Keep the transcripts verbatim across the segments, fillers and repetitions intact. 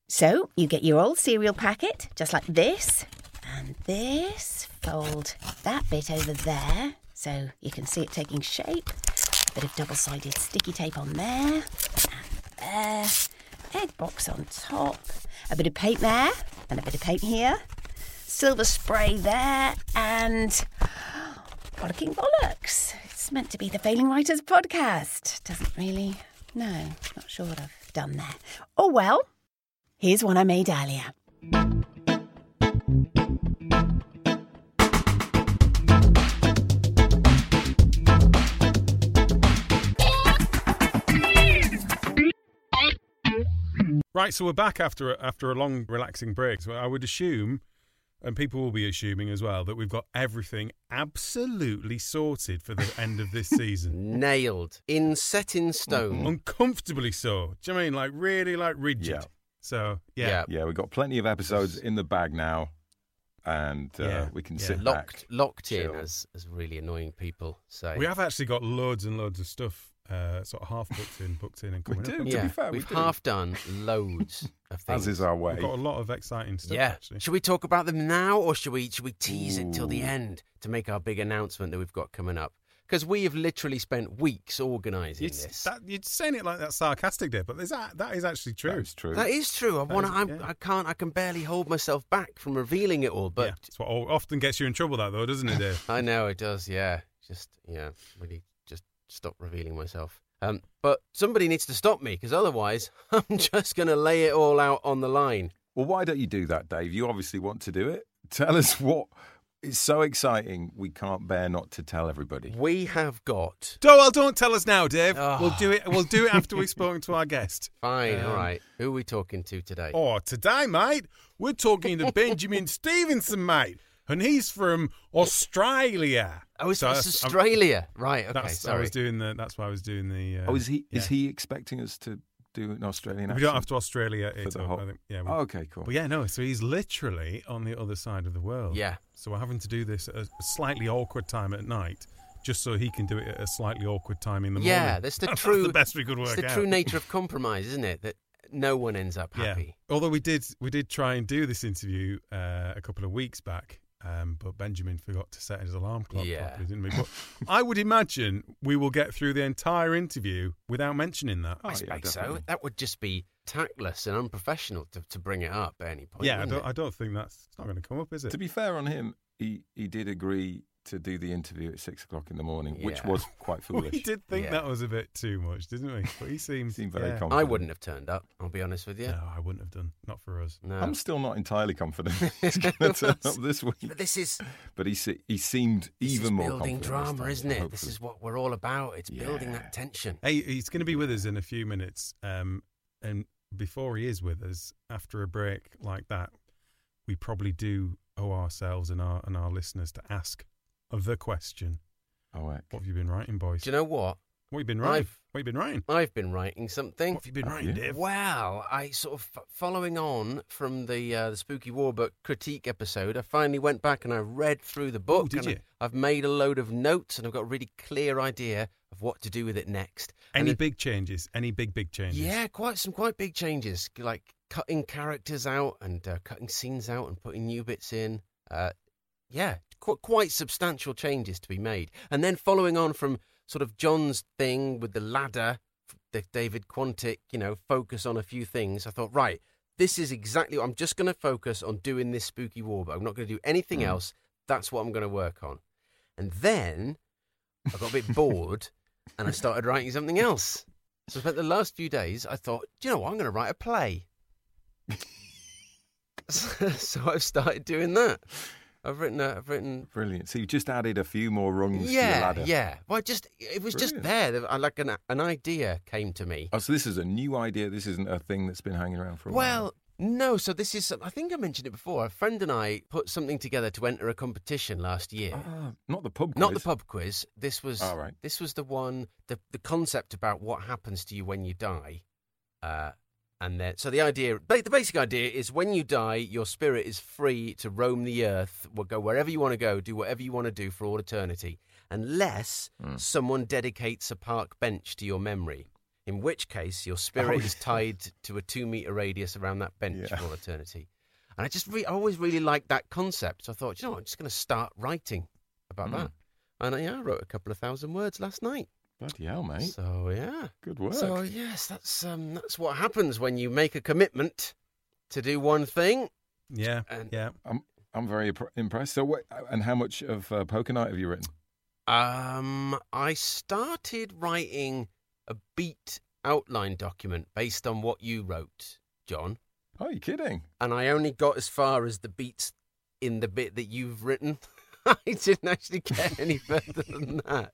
So you get your old cereal packet, just like this, and this. Fold that bit over there so you can see it taking shape. Bit of double-sided sticky tape on there, and there. Egg box on top. A bit of paint there, and a bit of paint here. Silver spray there, and Frolicking Bollocks. It's meant to be the Failing Writers podcast. Doesn't really... No, not sure what I've done there. Oh well, here's one I made earlier. Right, so we're back after a, after a long, relaxing break. So I would assume, and people will be assuming as well, that we've got everything absolutely sorted for the end of this season. Nailed. In set in stone. Uncomfortably so. Do you know what I mean? Like, really, like, rigid. Yeah. So, yeah. Yeah. Yeah, we've got plenty of episodes in the bag now, and uh, Yeah. we can Yeah. sit Locked back. locked in, chill. as, as really annoying people say. We have actually got loads and loads of stuff uh, sort of half booked in, booked in and We coming do. up. To yeah, be fair, we we've do. half done loads of things. As is our way. We've got a lot of exciting stuff, Yeah. actually. Should we talk about them now, or should we should we tease it till the Ooh. end to make our big announcement that we've got coming up? Because we have literally spent weeks organising You're, this. that, you're saying it like that sarcastic, Dave, but is that, that is actually true. That is true. That is true. I That want. is- to. yeah. I can't. I can barely hold myself back from revealing it all. But yeah. It's what often gets you in trouble, that, though, doesn't it, Dave? I know it does. Yeah. Just yeah. Really. Just stop revealing myself. Um. But somebody needs to stop me, because otherwise I'm just going to lay it all out on the line. Well, why don't you do that, Dave? You obviously want to do it. Tell us what. It's so exciting, we can't bear not to tell everybody. We have got. Oh, well, don't tell us now, Dave. Oh. We'll do it. We'll do it after we've spoken to our guest. Fine. Um, all right. Who are we talking to today? Oh, today, mate, we're talking to Benjamin Stevenson, mate, and he's from Australia. Oh, it's, So it's that's- I'm- Australia. Right. Okay. That's I sorry. was doing the. That's why I was doing the. Uh, Oh, is he? yeah. Is he expecting us to do an Australian We accent? don't have to Australia it the up, whole- I think. Yeah. We, Oh, okay, cool. But yeah, no. So he's literally on the other side of the world. Yeah. So we're having to do this at a slightly awkward time at night, just so he can do it at a slightly awkward time in the morning. Yeah, that's the That's true. the best we could work It's the out. true nature of compromise, isn't it? That no one ends up happy. Yeah. Although we did, we did try and do this interview uh, a couple of weeks back, um, but Benjamin forgot to set his alarm clock Yeah. properly, didn't we? But I would imagine we will get through the entire interview without mentioning that. Oh, I yeah, suppose so. definitely. That would just be tactless and unprofessional to, to bring it up at any point. yeah, I wouldn't don't, it? I don't think that's it's not going to come up, is it? To be fair on him, he, he did agree to do the interview at six o'clock in the morning, which Yeah. was quite foolish. we did think Yeah. that was a bit too much, didn't we? But he seemed, Seemed very yeah. confident. I wouldn't have turned up, I'll be honest with you. No, I wouldn't have done. Not for us. No. I'm still not entirely confident he's going to turn up this week. But this is, But he se- he seemed this even is more building confident this drama, time, isn't it? This hopefully. is what we're all about. It's building Yeah. that tension. Hey, he's going to be with us in a few minutes. Um, and before he is with us, after a break like that, we probably do owe ourselves and our and our listeners to ask the question: Oh, heck. What have you been writing, boys? Do you know what? What have you been writing? I've- What have you been writing? I've been writing something. What have you been Have writing, you? Dave? Well, I sort of f- following on from the uh, the Spooky Warbook critique episode, I finally went back and I read through the book. Ooh, did and you? I've made a load of notes and I've got a really clear idea of what to do with it next. And Any it- big changes? Any big big changes? Yeah, quite some quite big changes, like cutting characters out and uh, cutting scenes out and putting new bits in. Uh, yeah, qu- quite substantial changes to be made. And then following on from sort of John's thing with the ladder, the David Quantick, you know, focus on a few things. I thought, right, this is exactly what I'm just going to focus on doing this Spooky War, but I'm not going to do anything Mm. else. That's what I'm going to work on. And then I got a bit bored and I started writing something else. So I spent the last few days, I thought, do you know what, I'm going to write a play. So I've started doing that. I've written, a, I've written, Brilliant. So you've just added a few more rungs to your yeah, ladder. yeah. Well, I just it was just Brilliant. there. I- Like an an idea came to me. Oh, so this is a new idea. This isn't a thing that's been hanging around for a Well, while. no. So this is. I think I mentioned it before. A friend and I put something together to enter a competition last year. Ah, not the pub quiz. Not the pub quiz. This was. Oh, right. This was the one. The the concept about what happens to you when you die. Uh, and then, so the idea, ba- the basic idea is when you die, your spirit is free to roam the earth, will go wherever you want to go, do whatever you want to do for all eternity, unless Mm. someone dedicates a park bench to your memory. In which case, your spirit Oh, is yeah. tied to a two-metre radius around that bench Yeah. for all eternity. And I just re- I always really liked that concept. So I thought, you know what, I'm just going to start writing about Mm. that. And I, yeah, I wrote a couple of thousand words last night. Bloody hell, mate. So, yeah. Good work. So, yes, that's um, that's what happens when you make a commitment to do one thing. Yeah, And- yeah. I'm very impr- impressed. So, what, and how much of uh, Poker Night have you written? Um, I started writing a beat outline document based on what you wrote, John. Oh, you're kidding? And I only got as far as the beats in the bit that you've written. I didn't actually get any further than that.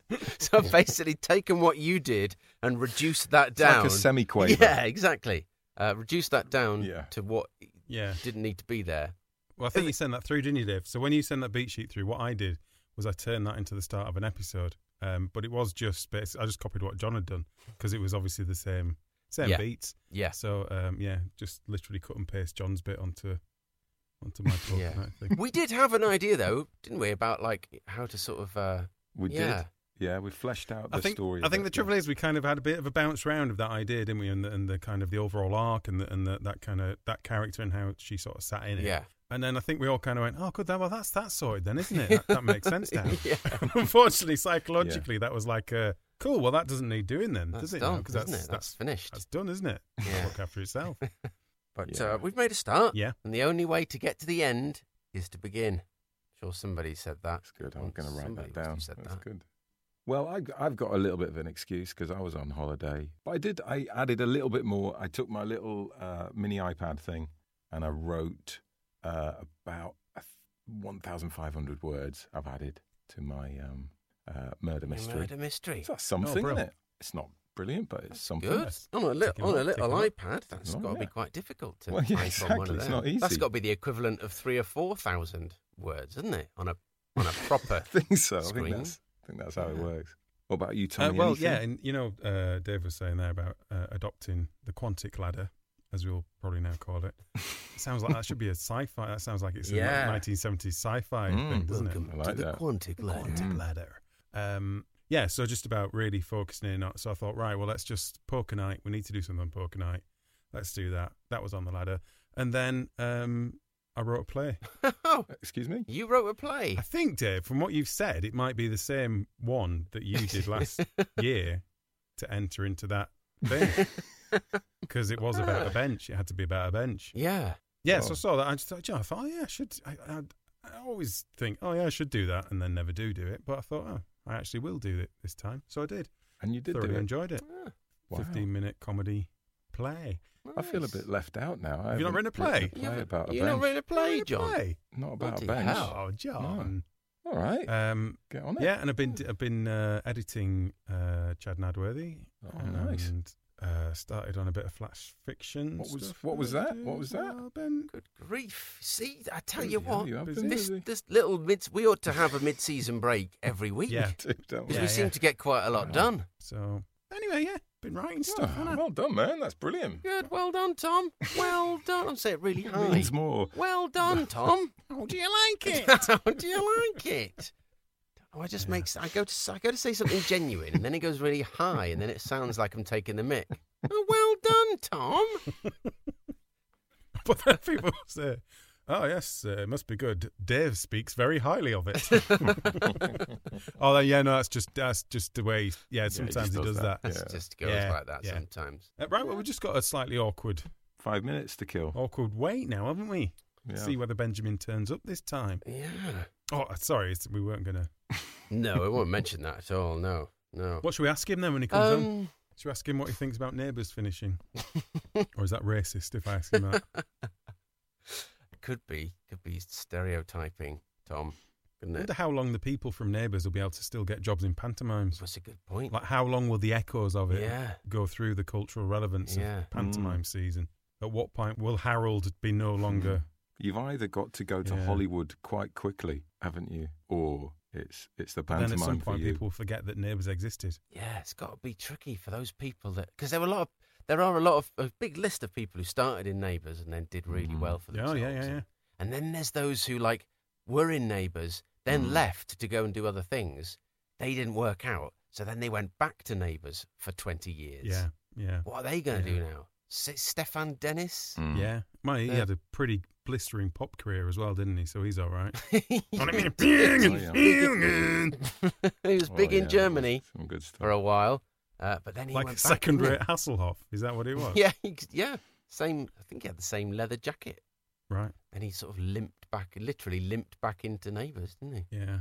So I've basically taken what you did and reduced that It's down. like a semi-quaver. Yeah, exactly. Uh, reduced that down Yeah. to what Yeah. didn't need to be there. Well, I think you sent that through, didn't you, Dave? So when you sent that beat sheet through, what I did was I turned that into the start of an episode. Um, but it was just basically, I just copied what John had done because it was obviously the same same Yeah. beats. Yeah. So um, yeah, just literally cut and paste John's bit onto onto my Poker Yeah. Night thing. We did have an idea, though, didn't we, about like how to sort of. Uh, We yeah. did. Yeah, we fleshed out the I think story. I a think bit, the trouble yeah. is we kind of had a bit of a bounce round of that idea, didn't we? And the, and the kind of the overall arc and the, and the, that kind of that character and how she sort of sat in it. Yeah. And then I think we all kind of went, oh, good, well, that's that sorted then, isn't it? That, that makes sense now. Yeah. Unfortunately, psychologically, that was like, uh, cool, well, that doesn't need doing then, That's does it? done, now? 'Cause doesn't that's, it? That's, finished. That's done, isn't it? Yeah. Look after itself. But Yeah. uh, we've made a start. Yeah. And the only way to get to the end is to begin. Sure, somebody said that. That's good. I'm going to write Somebody that must down. have said That's that. good. Well, I, I've got a little bit of an excuse because I was on holiday. But I did. I added a little bit more. I took my little uh, mini iPad thing and I wrote uh, about one thousand five hundred words. I've added to my um, uh, murder mystery. Murder mystery. So that's something, bro. isn't it? It's not brilliant, but it's something. Good. Yes. On a, li- Take 'em on a up, little take 'em up. iPad, that's Oh, got to be yeah. quite difficult to Well, yeah, type on one exactly. of It's them. not easy. That's got to be the equivalent of three or four thousand words, isn't it? On a on a proper. I think so. I Screen. think that's. I think that's how it Yeah. works. What about you, Uh, Tommy? well, Anything? yeah, and you know, uh, Dave was saying there about uh, adopting the Quantic ladder, as we'll probably now call it. It sounds like that should be a sci-fi. That sounds like it's a Yeah. nineteen seventies sci-fi Mm. thing, doesn't Welcome I to like the that. Quantic Ladder. Quantic ladder. Um, yeah, so just about really focusing in on. So I thought, right, well, let's just Poker Night. We need to do something on Poker Night. Let's do that. That was on the ladder, and then um, I wrote a play. Oh, Excuse me. you wrote a play. I think, Dave, from what you've said, it might be the same one that you did last year to enter into that thing. Because it was about a bench. It had to be about a bench. Yeah. Yeah, Oh. so I saw that. I just thought, you know, I thought, oh, yeah, I should. I, I, I always think, oh, yeah, I should do that, and then never do do it. But I thought, oh, I actually will do it this time. So I did. And you did do Thoroughly it. enjoyed it. Ah, Wow. fifteen-minute comedy play. I feel a nice. bit left out now. I Have you not haven't written a play? written You play haven't- about a You're not bench. ready to play, Really John. play? Not about Bloody a bench. hell. Oh, John. All right. Um, Get on it. yeah, and I've been I've been uh, editing uh, Chad Nadworthy. Oh, nice. And uh, started on a bit of flash fiction. What was- stuff what was I that? do What as was that? well, Ben. Good grief. See, I tell Bloody you hell, what, you have busy. been this, busy. this little mid, we ought to have a mid-season break every week. Yeah. Too, don't we? Because Yeah, we seem yeah. to get quite a lot Wow. done. So anyway, yeah, been writing stuff. Oh, haven't I? well done, man. That's brilliant. Good, well done, Tom. Well done. I'm saying it really It high. means more. Well done, Tom. How do you like it? How do you like it? Oh, I just Yeah. makes I go to I go to say something genuine, and then it goes really high, and then it sounds like I'm taking the mick. Oh, well done, Tom. But then people say, "Oh yes, uh, it must be good." Dave speaks very highly of it. Oh yeah, no, that's just that's just the way. Yeah, he sometimes just he does does that. that. It Yeah. just goes Yeah, like that yeah. sometimes. Uh, right, well, we just got a slightly awkward, Five minutes to kill. awkward wait now, haven't we? Yeah. See whether Benjamin turns up this time. Yeah. Oh, sorry, it's- we weren't gonna. No, I won't mention that at all. No, no. What should we ask him then when he comes on? Um, Should we ask him what he thinks about Neighbours finishing, or is that racist if I ask him that? could be, could be stereotyping, Tom. I Couldn't it? wonder how long the people from Neighbours will be able to still get jobs in pantomimes. That's a good point. Like, how long will the echoes of it Yeah, go through the cultural relevance yeah. of pantomime season? At what point will Harold be no longer? You've either got to go to Yeah. Hollywood quite quickly, haven't you? Or it's it's the Then pantomime at some for point, you. people forget that Neighbours existed. Yeah, it's got to be tricky for those people that because there were a lot of there are a lot of a big list of people who started in Neighbours and then did really Mhm. well for Oh themselves. yeah, yeah, yeah. And then there's those who like were in Neighbours, then Mm. left to go and do other things. They didn't work out, So then they went back to Neighbours for twenty years. Yeah, yeah. What are they going to Yeah. do now? S- Stefan Dennis? Mm. Yeah. Well, he Yeah. had a pretty blistering pop career as well, didn't he? So he's all right. he I mean, was Oh, big in yeah, Germany Some good stuff. for a while, uh, but then he like a went back, didn't second-rate Hasselhoff. Is that what it was? he? Yeah, he, yeah. Same. I think he had the same leather jacket. Right. And he sort of limped back, literally limped back into Neighbours, didn't he? Yeah.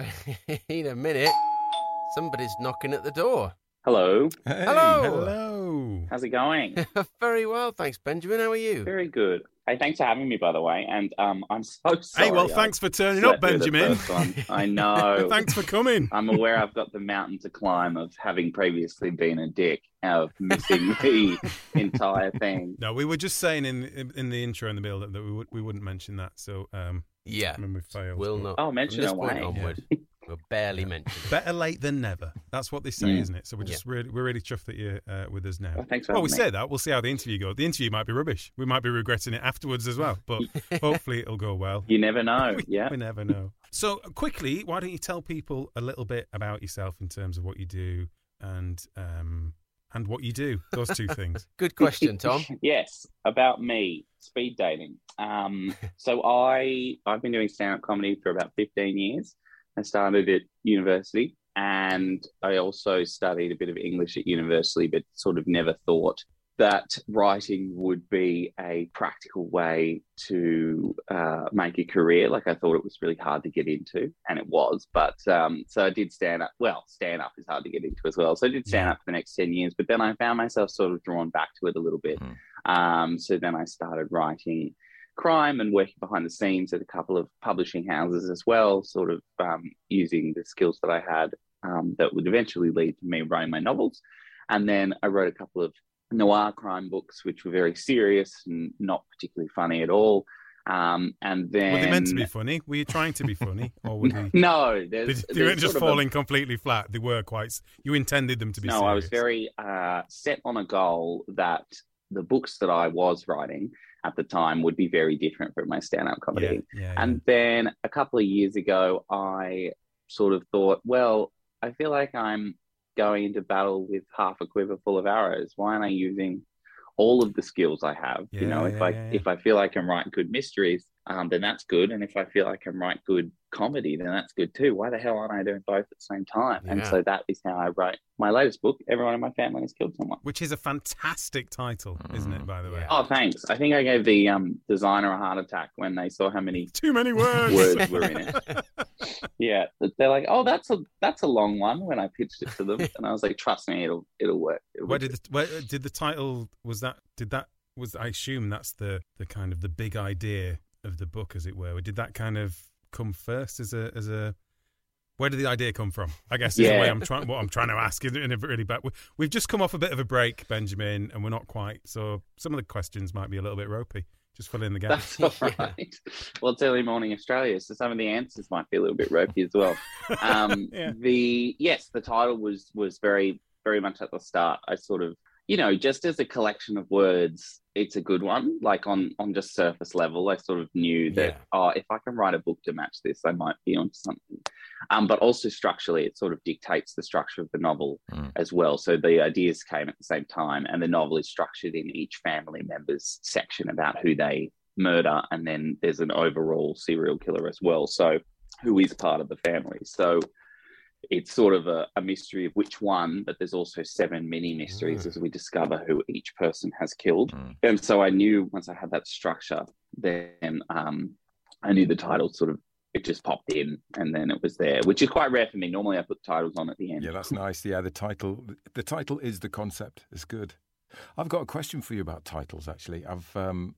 Wait a minute. Somebody's knocking at the door. Hello. Hey, Hello. Hello. How's it going? Very well, thanks, Benjamin. How are you? Very good. Hey, thanks for having me, by the way. And um, I'm so sorry. Hey, well, I thanks for turning slept up, through the Benjamin. first one. I know. Thanks for coming. I'm aware I've got the mountain to climb of having previously been a dick, of missing the entire thing. No, we were just saying in in, in the intro in the build-up that we would we wouldn't mention that. So, um, Yeah. I mean, we failed. Will but not. Oh, mention From this away. point onward, we'll barely mention it. Better late than never. That's what they say, Mm. isn't it? So we're just really we're really chuffed that you're uh, with us now. Well, thanks for Well, we having me. say that. We'll see how the interview goes. The interview might be rubbish. We might be regretting it afterwards as well. But hopefully it'll go well. You never know. we, Yeah. we never know. So quickly, why don't you tell people a little bit about yourself in terms of what you do and um and what you do? Those two things. Good question, Tom. Yes, about me, speed dating. Um, so I I've been doing stand-up comedy for about fifteen years. I started at university, and I also studied a bit of English at university, but sort of never thought that writing would be a practical way to uh, make a career. Like, I thought it was really hard to get into, and it was. But um, so I did stand up. Well, stand up is hard to get into as well. So I did stand Yeah. up for the next ten years, but then I found myself sort of drawn back to it a little bit. Mm. Um, so then I started writing crime and working behind the scenes at a couple of publishing houses as well, sort of um, using the skills that I had um, that would eventually lead to me writing my novels. And then I wrote a couple of noir crime books, which were very serious and not particularly funny at all. Um, and then Were they meant to be funny? Were you trying to be funny, or were they? no, there's, They there's weren't just sort of a- falling completely flat. They were quite. s- You intended them to be. no, serious. I was very uh, set on a goal that the books that I was writing at the time would be very different from my stand-up comedy. Yeah, yeah, And then a couple of years ago, I sort of thought, well, I feel like I'm going into battle with half a quiver full of arrows. Why aren't I using all of the skills I have? you know, Yeah, if yeah, I yeah, yeah. if I feel I can write good mysteries, um, then that's good. And if I feel I can write good comedy, then that's good too. Why the hell aren't I doing both at the same time? And Yeah. so that is how I wrote my latest book, Everyone in My Family Has Killed Someone. Which is a fantastic title, isn't it? By the way, Yeah. Oh, thanks. I think I gave the um, designer a heart attack when they saw how many too many words. words were in it. Yeah, they're like, "Oh, that's a that's a long one." When I pitched it to them, and I was like, "Trust me, it'll it'll work." It'll Where work." did the, where did the title was that? Did that was? I assume that's the the kind of the big idea of the book, as it were. Did that kind of come first as a as a? Where did the idea come from? I guess is the Yeah. way I'm trying. What I'm trying to ask in, in a really bad. we- We've just come off a bit of a break, Benjamin, and we're not quite. So some of the questions might be a little bit ropey. Just fill in the gaps. That's all right. Well, it's early morning Australia, so some of the answers might be a little bit ropey as well. Um, Yeah. The yes, the title was was very very much at the start. I sort of, you know, just as a collection of words, it's a good one. Like on on just surface level, I sort of knew that Yeah. oh, if I can write a book to match this, I might be onto something. Um, but also structurally, it sort of dictates the structure of the novel Mm. as well. So the ideas came at the same time, and the novel is structured in each family member's section about who they murder, and then there's an overall serial killer as well. So who is part of the family? So it's sort of a, a mystery of which one, but there's also seven mini mysteries Mm. as we discover who each person has killed. Mm. And so I knew once I had that structure, then um, I knew the title sort of, it just popped in and then it was there, which is quite rare for me. Normally I put titles on at the end. Yeah, that's nice. Yeah, the title. The title is the concept. It's good. I've got a question for you about titles. Actually, I've um,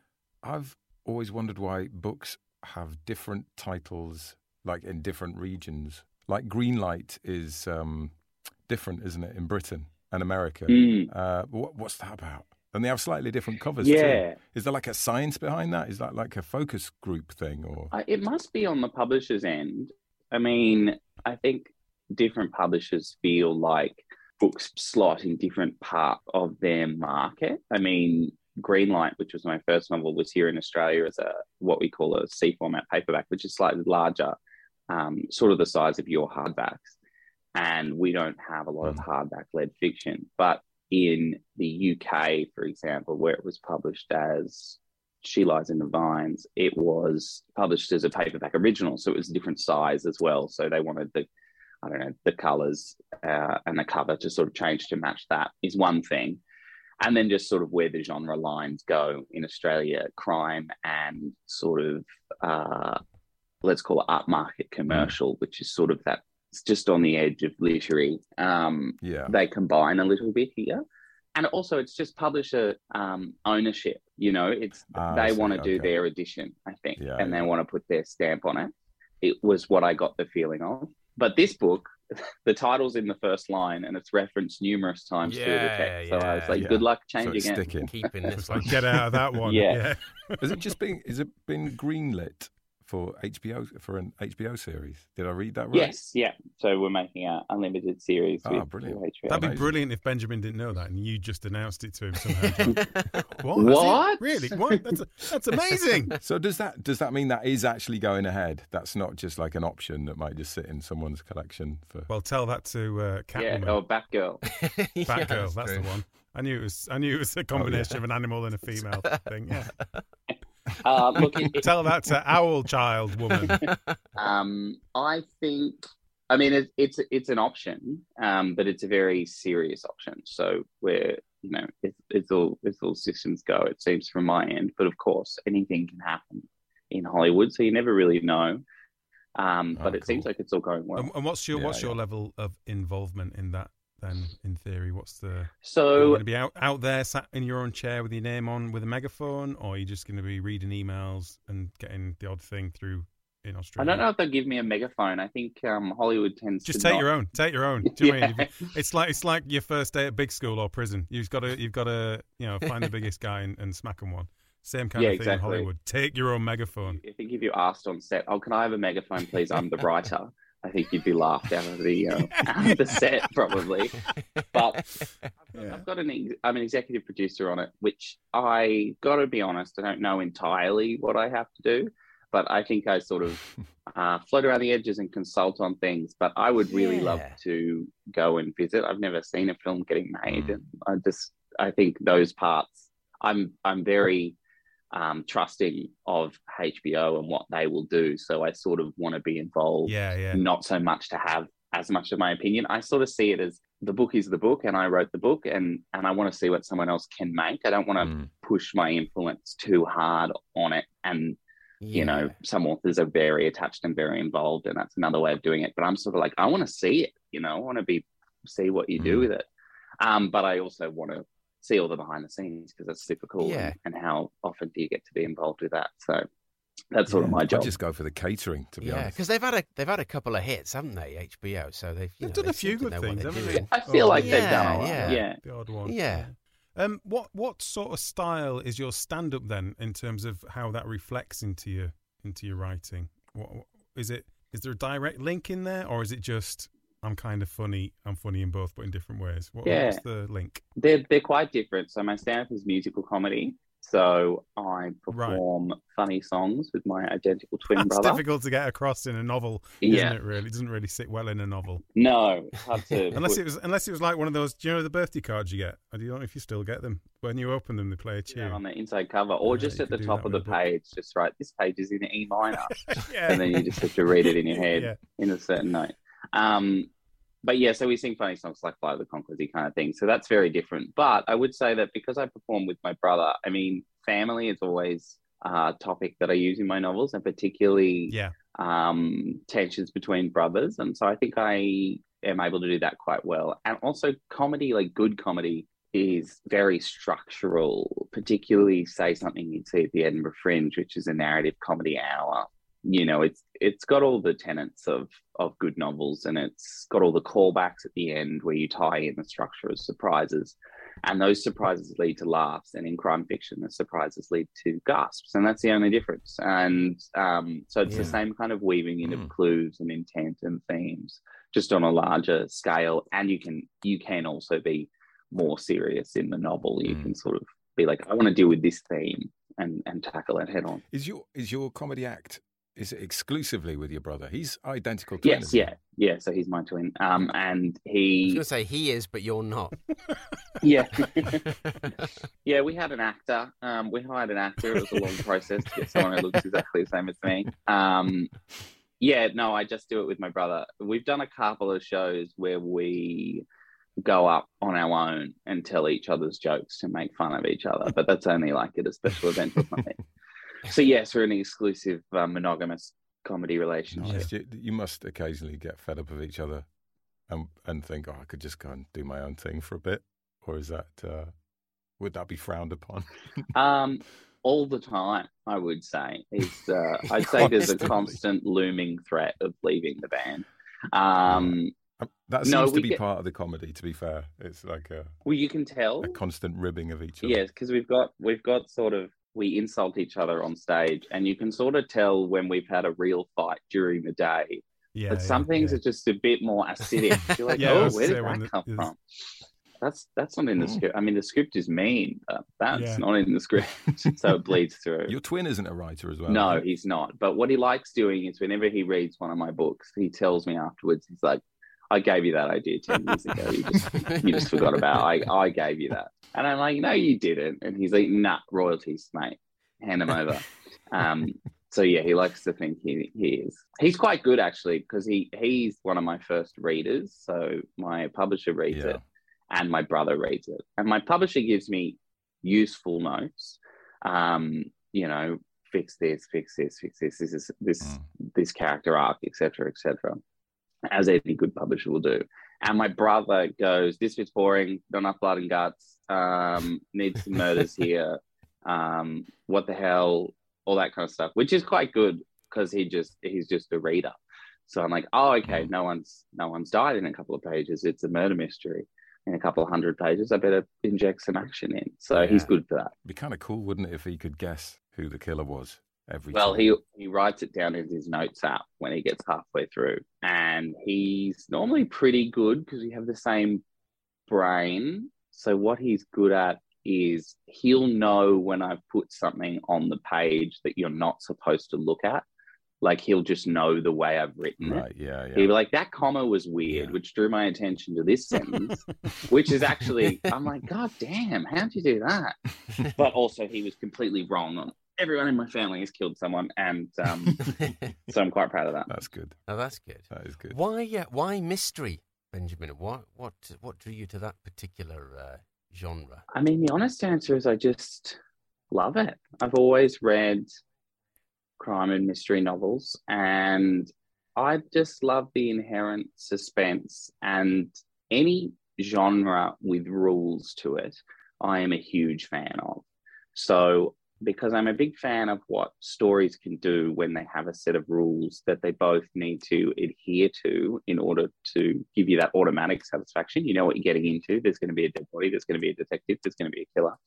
I've always wondered why books have different titles, like in different regions. Like Greenlight is um, different, isn't it, in Britain and America? Mm. Uh, what, what's that about? And they have slightly different covers Yeah. too. Is there like a science behind that? Is that like a focus group thing, or? Uh, it must be on the publisher's end. I mean, I think different publishers feel like books slot in different part of their market. I mean, Greenlight, which was my first novel, was here in Australia as a what we call a C format paperback, which is slightly larger, um, sort of the size of your hardbacks. and we don't have a lot of Mm. hardback-led fiction. But in the U K, for example, where it was published as She Lies in the Vines, it was published as a paperback original, so it was a different size as well. So they wanted the, I don't know, the colours uh, and the cover to sort of change to match that is one thing. And then just sort of where the genre lines go in Australia, crime and sort of, uh, let's call it upmarket commercial, which is sort of that, it's just on the edge of literary. Um, Yeah. They combine a little bit here. And also it's just publisher um, ownership, you know, it's Ah, I they see, want to do okay. their edition, I think, Yeah, and yeah. they want to put their stamp on it. It was what I got the feeling of. But this book, the title's in the first line and it's referenced numerous times through the Yeah, text. So I was yeah, like, yeah. good luck So changing it's it. sticking. Keeping this It's one. like, get out of that one. Yeah. Has it just been? Has it been greenlit for H B O for an H B O series? Did I read that right? Yes, yeah. So we're making a unlimited series Oh, with, brilliant. with H B O. That'd be Amazing. brilliant if Benjamin didn't know that and you just announced it to him somehow. What? What? Really? What? That's, that's amazing. So does that does that mean that is actually going ahead? That's not just like an option that might just sit in someone's collection for. Well, tell that to uh, Yeah, Catwoman. oh, Batgirl. Yeah, Batgirl, that's true. the one. I knew it was. I knew it was a combination of an animal and a female thing. Yeah. Uh, look, it, Tell that to Owl Child Woman. um, I think, I mean, it, it's it's an option, um, but it's a very serious option. So where you know, it's it's all it's all systems go. It seems from my end, but of course, anything can happen in Hollywood, so you never really know. Um, but Oh, it seems cool. like it's all going well. And, and what's your Yeah, what's your yeah. level of involvement in that? Then, in theory, what's the? Are you So going to be out, out there, sat in your own chair with your name on, with a megaphone, or are you just going to be reading emails and getting the odd thing through in I Australia? don't know if they'll give me a megaphone. I think um, Hollywood tends Just to take not- your own. Take your own. Do you know what I mean? Yeah. If you- It's like it's like your first day at big school or prison. You've got to you've got to you know find the biggest guy and, and smack him one. Same kind Yeah, of thing in exactly. Hollywood. Take your own megaphone. I think if you asked on set, "Oh, can I have a megaphone, please? I'm the writer." I think you'd be laughed out of the uh, out of the set probably. But Yeah. I've got an ex- I'm an executive producer on it, which I got to be honest, I don't know entirely what I have to do, but I think I sort of uh, float around the edges and consult on things. But I would really love Yeah. to go and visit. I've never seen a film getting made, Mm. and I just I think those parts. I'm I'm very um, trusting of H B O and what they will do. So I sort of want to be involved, Yeah, yeah. not so much to have as much of my opinion. I sort of see it as the book is the book and I wrote the book and, and I want to see what someone else can make. I don't want to Mm. push my influence too hard on it. And, you know, some authors are very attached and very involved and that's another way of doing it. But I'm sort of like, I want to see it, you know, I want to be, see what you do Mm. with it. Um, but I also want to see all the behind the scenes because that's super cool. Yeah. And, and how often do you get to be involved with that? So that's sort of Yeah. my job. I just go for the catering, to be Yeah, honest. because they've had a they've had a couple of hits, haven't they? H B O, so they've you They've know, done they a few seem to good know what things, they're haven't they? doing. I feel Oh, like they've yeah, done a lot. yeah. Yeah. The odd one. Yeah. Um, what what sort of style is your stand up then in terms of how that reflects into your into your writing? What, what is it? Is there a direct link in there, or is it just I'm kind of funny? I'm funny in both, but in different ways. What, Yeah. What's the link? They're they're quite different. So my stand-up is musical comedy. So I perform funny songs with my identical twin That's brother. difficult to get across in a novel, isn't Yeah. it? Really, it doesn't really sit well in a novel. No, it's hard to Unless put it was, unless it was like one of those. Do you know the birthday cards you get? I don't know if you still get them. When you open them, they play a it tune. on the inside cover, or Yeah, just you at could the do top that of the with a book. page. Just write this page is in E minor, yeah. and then you just have to read it in your head Yeah. in a certain note. Um, but yeah, so we sing funny songs like "Fly the Conquersy" kind of thing. So that's very different. But I would say that because I perform with my brother, I mean, family is always a topic that I use in my novels, and particularly Yeah. um, tensions between brothers. And so I think I am able to do that quite well. And also comedy, like good comedy, is very structural, particularly say something you'd see at the Edinburgh Fringe, which is a narrative comedy hour. You know, it's it's got all the tenets of of good novels, and it's got all the callbacks at the end where you tie in the structure of surprises, and those surprises lead to laughs. And in crime fiction, the surprises lead to gasps, and that's the only difference. And um, so it's Yeah. the same kind of weaving in Mm. of clues and intent and themes, just on a larger scale. And you can you can also be more serious in the novel. You Mm. can sort of be like, I want to deal with this theme and and tackle it head on. Is your is your comedy act is it exclusively with your brother? He's identical twin. Yes, isn't yeah, yeah. So he's my twin, um, and I was he, going to say he is, but you're not. yeah, yeah. We had an actor. Um, we hired an actor. It was a long process to get someone who looks exactly the same as me. Um, yeah, no, I just do it with my brother. We've done a couple of shows where we go up on our own and tell each other's jokes to make fun of each other, but that's only like at a special event or something. So yes, we're an exclusive uh, monogamous comedy relationship. Nice. You, you must occasionally get fed up of each other and and think, oh, I could just go and do my own thing for a bit, or is that uh, would that be frowned upon? Um, all the time, I would say. It's, uh, I'd say there's a Constantly. constant looming threat of leaving the band. Um, Um, That seems No, to we be get- part of the comedy. To be fair, it's like a, well, you can tell. a constant ribbing of each other. Yes, because we've got we've got sort of we insult each other on stage, and you can sort of tell when we've had a real fight during the day. Yeah, But some yeah, things yeah. are just a bit more acidic. You're like, Yeah, I oh, was where did saying when that the- come is- from? That's that's not in the Mm. script. I mean, the script is mean, but that's Yeah. not in the script, so it bleeds through. Your twin isn't a writer as well. No, is he? he's not. But what he likes doing is whenever he reads one of my books, he tells me afterwards, he's like, I gave you that idea ten years ago. You just, you just forgot about it. I, I gave you that. And I'm like, no, you didn't. And he's like, nah, royalties, mate. Hand them over. Um, so, yeah, he likes to think he, he is. He's quite good, actually, because he, he's one of my first readers. So my publisher reads Yeah. it and my brother reads it. And my publisher gives me useful notes. Um, you know, fix this, fix this, fix this, this is this Mm. this character arc, et cetera, et cetera, as any good publisher will do. And my brother goes, this bit's boring, not enough blood and guts, um, needs some murders here, um, what the hell, all that kind of stuff, which is quite good because he just he's just a reader. So I'm like, oh, okay, Mm. no one's no one's died in a couple of pages. It's a murder mystery in a couple of hundred pages. I better inject some action in. So he's Yeah. good for that. It'd be kind of cool, wouldn't it, if he could guess who the killer was every Well, time? he he writes it down in his notes app when he gets halfway through, and he's normally pretty good because we have the same brain. So what he's good at is he'll know when I've put something on the page that you're not supposed to look at. Like he'll just know the way I've written it. Right, yeah, He'll be yeah. like, that comma was weird, Yeah. which drew my attention to this sentence, which is actually, I'm like, God damn, how'd you do that? But also, he was completely wrong on everyone in my family has killed someone, and um, so I'm quite proud of that. That's good. Oh, that's good. That is good. Why? Uh, why mystery, Benjamin? What? What? What drew you to that particular uh, genre? I mean, the honest answer is I just love it. I've always read crime and mystery novels, and I just love the inherent suspense, and any genre with rules to it, I am a huge fan of. So, because I'm a big fan of what stories can do when they have a set of rules that they both need to adhere to in order to give you that automatic satisfaction. You know what you're getting into. There's going to be a dead body, there's going to be a detective, there's going to be a killer,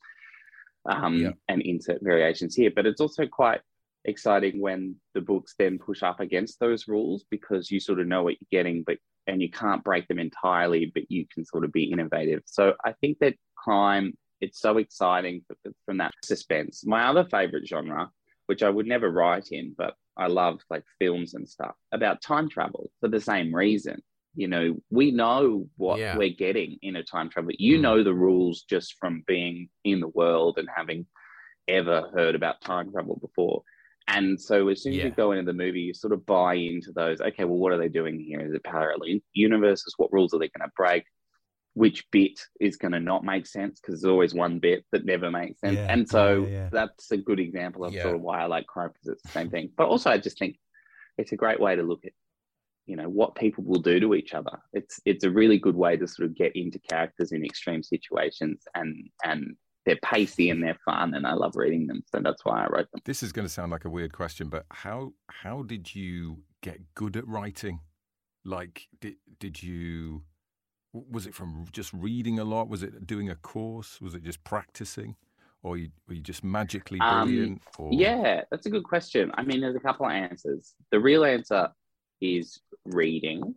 um, Yeah. and insert variations here. But it's also quite exciting when the books then push up against those rules because you sort of know what you're getting, but and you can't break them entirely, but you can sort of be innovative. So I think that crime, it's so exciting from that suspense. My other favorite genre, which I would never write in, but I love like films and stuff about time travel for the same reason. You know, we know what Yeah. we're getting in a time travel. You Mm. know the rules just from being in the world and having ever heard about time travel before. And so as soon as Yeah. you go into the movie, you sort of buy into those, okay, well, what are they doing here? Is it parallel universes? What rules are they going to break? Which bit is going to not make sense? Because there's always one bit that never makes sense. Yeah, And so yeah, yeah. that's a good example of Yeah. sort of why I like crime, because it's the same thing. But also I just think it's a great way to look at, you know, what people will do to each other. It's it's a really good way to sort of get into characters in extreme situations, and and they're pacey and they're fun, and I love reading them. So that's why I wrote them. This is going to sound like a weird question, but how how did you get good at writing? Like, did did you? Was it from just reading a lot? Was it doing a course? Was it just practicing, or you, were you just magically Um, brilliant? or... Yeah, that's a good question. I mean, there's a couple of answers. The real answer is reading,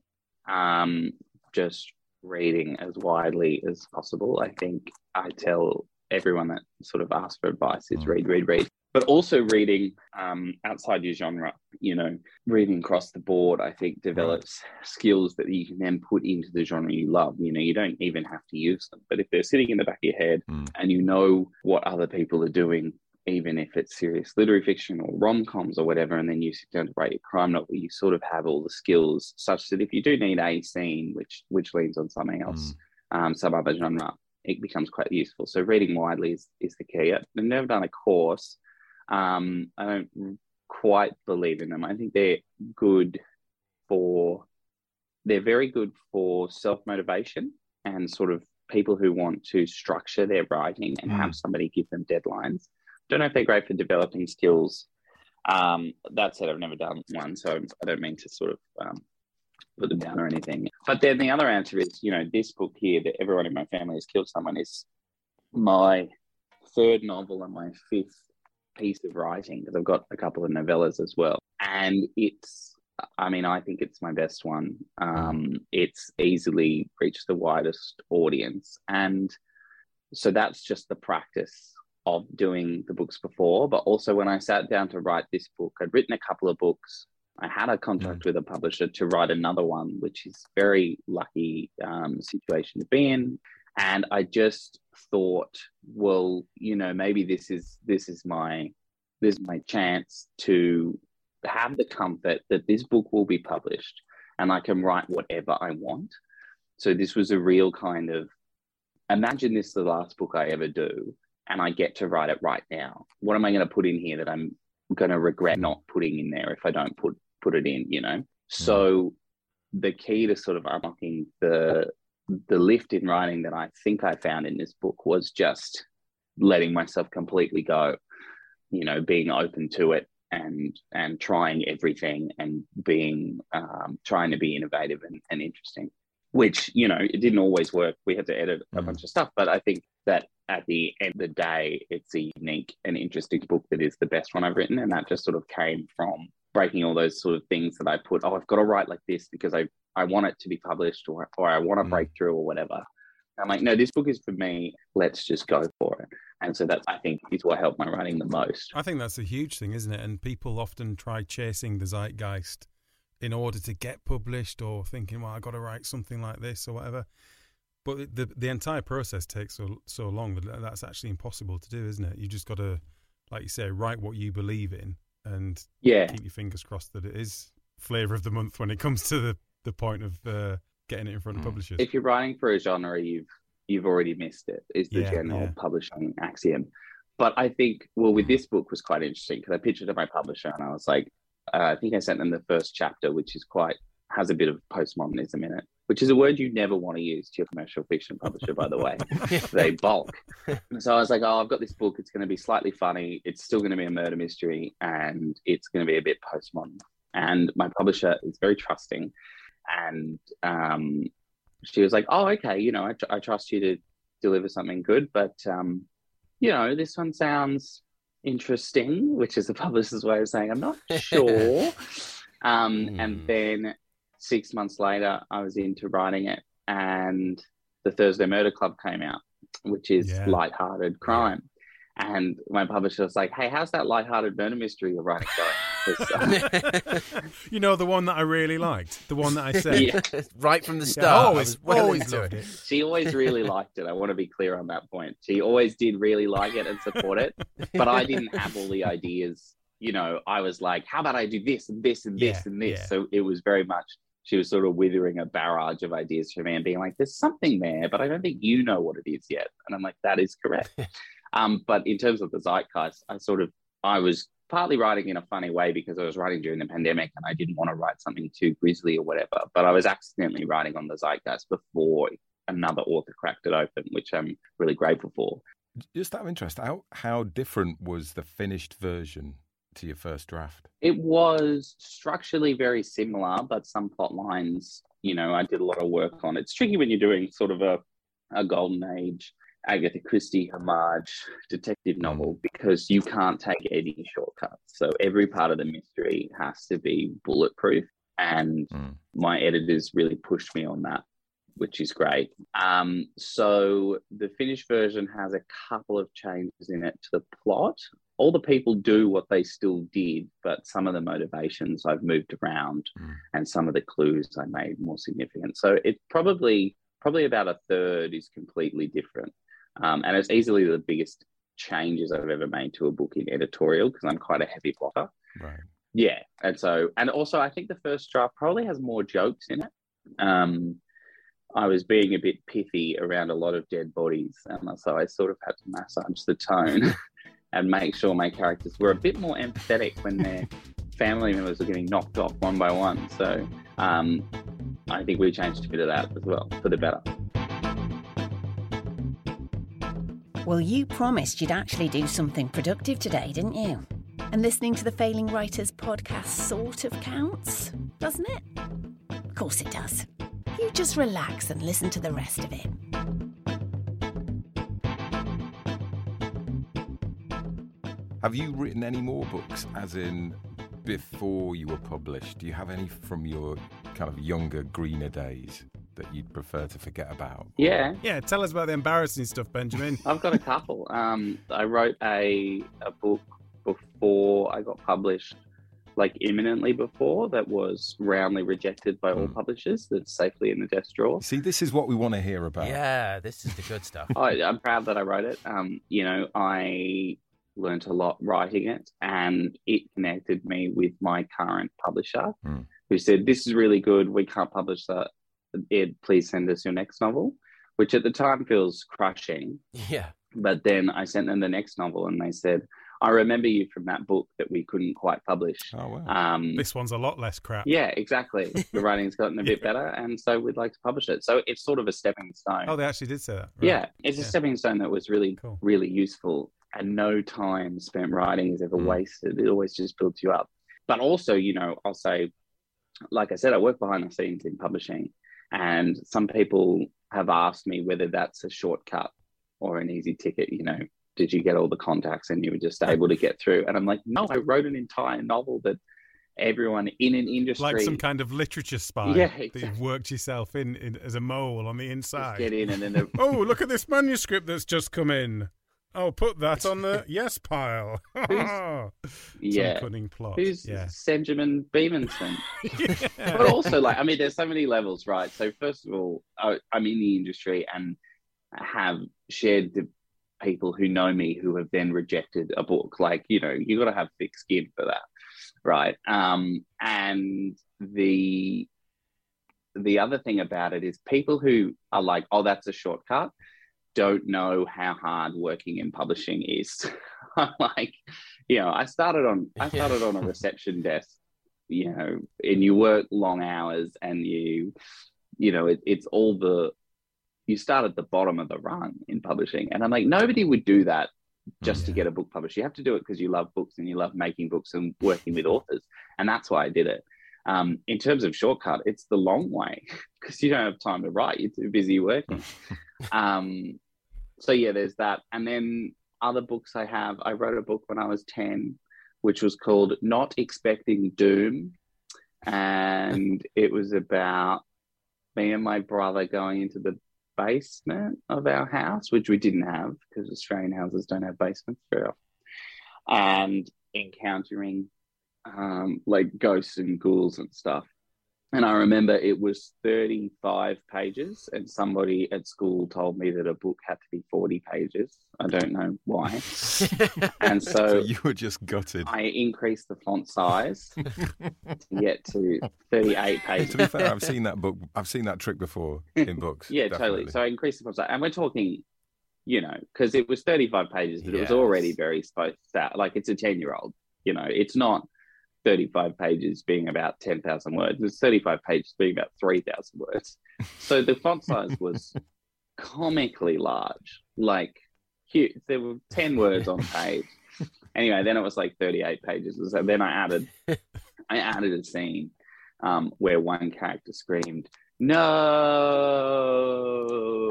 um, just reading as widely as possible. I think I tell everyone that sort of asks for advice is Mm. read, read, read. but also reading um, outside your genre, you know, reading across the board, I think develops right. skills that you can then put into the genre you love. You know, you don't even have to use them, but if they're sitting in the back of your head mm. and you know what other people are doing, even if it's serious literary fiction or rom-coms or whatever, and then you sit down to write your crime novel, you sort of have all the skills such that if you do need a scene, which which leans on something else, mm. um, some other genre, it becomes quite useful. So reading widely is, is the key. I've never done a course. Um, I don't quite believe in them. I think they're good for, they're very good for self-motivation and sort of people who want to structure their writing and mm. have somebody give them deadlines. Don't know if they're great for developing skills. Um, that said, I've never done one, so I don't mean to sort of um, put them down or anything. But then the other answer is, you know, this book here, that Everyone in My Family Has Killed Someone, is my third novel and my fifth piece of writing, because I've got a couple of novellas as well. And it's, I mean, I think it's my best one. Um, it's easily reached the widest audience. And so that's just the practice of doing the books before. But also when I sat down to write this book, I'd written a couple of books. I had a contract mm. with a publisher to write another one, which is very lucky um, situation to be in. And I just thought, well, you know, maybe this is this is my this is my chance to have the comfort that this book will be published and I can write whatever I want. So this was a real kind of, imagine this is the last book I ever do, and I get to write it right now. What am I going to put in here that I'm going to regret not putting in there if I don't put put it in, you know? Mm. So the key to sort of unlocking the the lift in writing that I think I found in this book was just letting myself completely go, you know, being open to it and and trying everything and being um, trying to be innovative and, and interesting, which, you know, it didn't always work. We had to edit a mm. bunch of stuff, but I think that at the end of the day, it's a unique and interesting book that is the best one I've written. And that just sort of came from breaking all those sort of things that I put, oh, I've got to write like this because I, I want it to be published, or, or I want to break through or whatever. I'm like, no, this book is for me. Let's just go for it. And so that, I think, is what helped my writing the most. I think that's a huge thing, isn't it? And people often try chasing the zeitgeist in order to get published, or thinking, well, I've got to write something like this or whatever. But the the entire process takes so so long that that's actually impossible to do, isn't it? You just got to, like you say, write what you believe in and yeah. keep your fingers crossed that it is flavour of the month when it comes to the, the point of uh, getting it in front of publishers. If you're writing for a genre, you've you've already missed it, is the yeah, general yeah. publishing axiom. But I think, well, with this book was quite interesting because I pitched it to my publisher and I was like, uh, I think I sent them the first chapter, which is quite, has a bit of postmodernism in it, which is a word you never want to use to your commercial fiction publisher, by the way. They balk. So I was like, oh, I've got this book. It's going to be slightly funny. It's still going to be a murder mystery, and it's going to be a bit postmodern. And my publisher is very trusting. And um, she was like, oh, okay, you know, I, tr- I trust you to deliver something good. But, um, you know, this one sounds interesting, which is the publisher's way of saying, I'm not sure. um, mm. And then six months later, I was into writing it, and the Thursday Murder Club came out, which is yeah. lighthearted crime. Yeah. And my publisher was like, hey, how's that lighthearted murder mystery you're writing going? You know, the one that I really liked, the one that I said yeah. right from the start. Yeah, always, well always loved it. She always really liked it. I want to be clear on that point. She always did really like it and support it, but I didn't have all the ideas. You know, I was like, how about I do this and this and this yeah, and this? Yeah. So it was very much, she was sort of withering a barrage of ideas for me and being like, there's something there, but I don't think you know what it is yet. And I'm like, that is correct. um, but in terms of the zeitgeist, I sort of, I was partly writing in a funny way because I was writing during the pandemic and I didn't want to write something too grisly or whatever, but I was accidentally writing on the zeitgeist before another author cracked it open, which I'm really grateful for. Just out of interest, how, how different was the finished version to your first draft? It was structurally very similar, but some plot lines, you know, I did a lot of work on. It's tricky when you're doing sort of a, a golden age Agatha Christie homage detective novel because you can't take any shortcuts. So every part of the mystery has to be bulletproof. And mm. my editors really pushed me on that which is great. Um, so the finished version has a couple of changes in it to the plot. All the people do what they still did, but some of the motivations I've moved around mm. and some of the clues I made more significant. So it's probably probably about a third is completely different. Um, and it's easily the biggest changes I've ever made to a book in editorial because I'm quite a heavy plotter. Right. Yeah. And so, and also I think the first draft probably has more jokes in it. Um, I was being a bit pithy around a lot of dead bodies. And so I sort of had to massage the tone and make sure my characters were a bit more empathetic when their family members were getting knocked off one by one. So um, I think we changed a bit of that as well for the better. Well, you promised you'd actually do something productive today, didn't you? And listening to the Failing Writers podcast sort of counts, doesn't it? Of course it does. You just relax and listen to the rest of it. Have you written any more books, as in before you were published? Do you have any from your kind of younger, greener days that you'd prefer to forget about? Yeah. Yeah, tell us about the embarrassing stuff, Benjamin. I've got a couple. Um, I wrote a, a book before I got published, like imminently before, that was roundly rejected by all Mm. publishers, that's safely in the desk drawer. See, this is what we want to hear about. Yeah, this is the good stuff. I, I'm proud that I wrote it. Um, you know, I learned a lot writing it, and it connected me with my current publisher, Mm. who said, "This is really good. We can't publish that. Ed, please send us your next novel," which at the time feels crushing. Yeah. But then I sent them the next novel, and they said, "I remember you from that book that we couldn't quite publish." Oh, wow. Um, This one's a lot less crap. yeah, exactly. The writing's gotten a bit Yeah. better, and so we'd like to publish it. So it's sort of a stepping stone. Oh, they actually did say that. Right. Yeah, it's a Yeah. stepping stone that was really, Cool. really useful, and no time spent writing is ever Mm. wasted. It always just builds you up. But also, you know, I'll say, like I said, I work behind the scenes in publishing, and some people have asked me whether that's a shortcut or an easy ticket. You know, did you get all the contacts and you were just able to get through? And I'm like, no, I wrote an entire novel that everyone in an industry, Like some kind of literature spy Yeah, that exactly. you've worked yourself in, in as a mole on the just inside. get in, and then the, Oh, look at this manuscript that's just come in. Oh, put that on the yes pile. Some yeah. cunning plot. Who's yeah. Benjamin Beemanson? yeah. But also, like, I mean, there's so many levels, right? So first of all, I, I'm in the industry and have shared the people who know me who have then rejected a book. Like, you know, you got to have thick skin for that, right? Um, and the the other thing about it is people who are like, oh, that's a shortcut, don't know how hard working in publishing is. I'm like, you know, I started on I started on a reception desk, you know, and you work long hours, and you, you know, it, it's all the, you start at the bottom of the rung in publishing, and I'm like, nobody would do that just to Yeah. get a book published. You have to do it because you love books and you love making books and working with authors, and that's why I did it. Um, in terms of shortcut, it's the long way because you don't have time to write. You're too busy working. um, so yeah, there's that. And then other books I have, I wrote a book when I was ten, which was called Not Expecting Doom. And it was about me and my brother going into the basement of our house, which we didn't have because Australian houses don't have basements very often, and encountering um, like ghosts and ghouls and stuff. And I remember it was thirty-five pages, and somebody at school told me that a book had to be forty pages. I don't know why. And So so you were just gutted. I increased the font size to get to thirty-eight pages. To be fair, I've seen that book. I've seen that trick before in books. Yeah, definitely. totally. So I increased the font size. And we're talking, you know, because it was thirty-five pages, but it was Yes. already very spaced out. Like, it's a ten-year-old. You know, it's not thirty-five pages being about ten thousand words. It's thirty-five pages being about three thousand words. So the font size was comically large. Like, huge. There were ten words on a page. Anyway, then it was like thirty-eight pages. So then I added, I added a scene um, where one character screamed, "No!"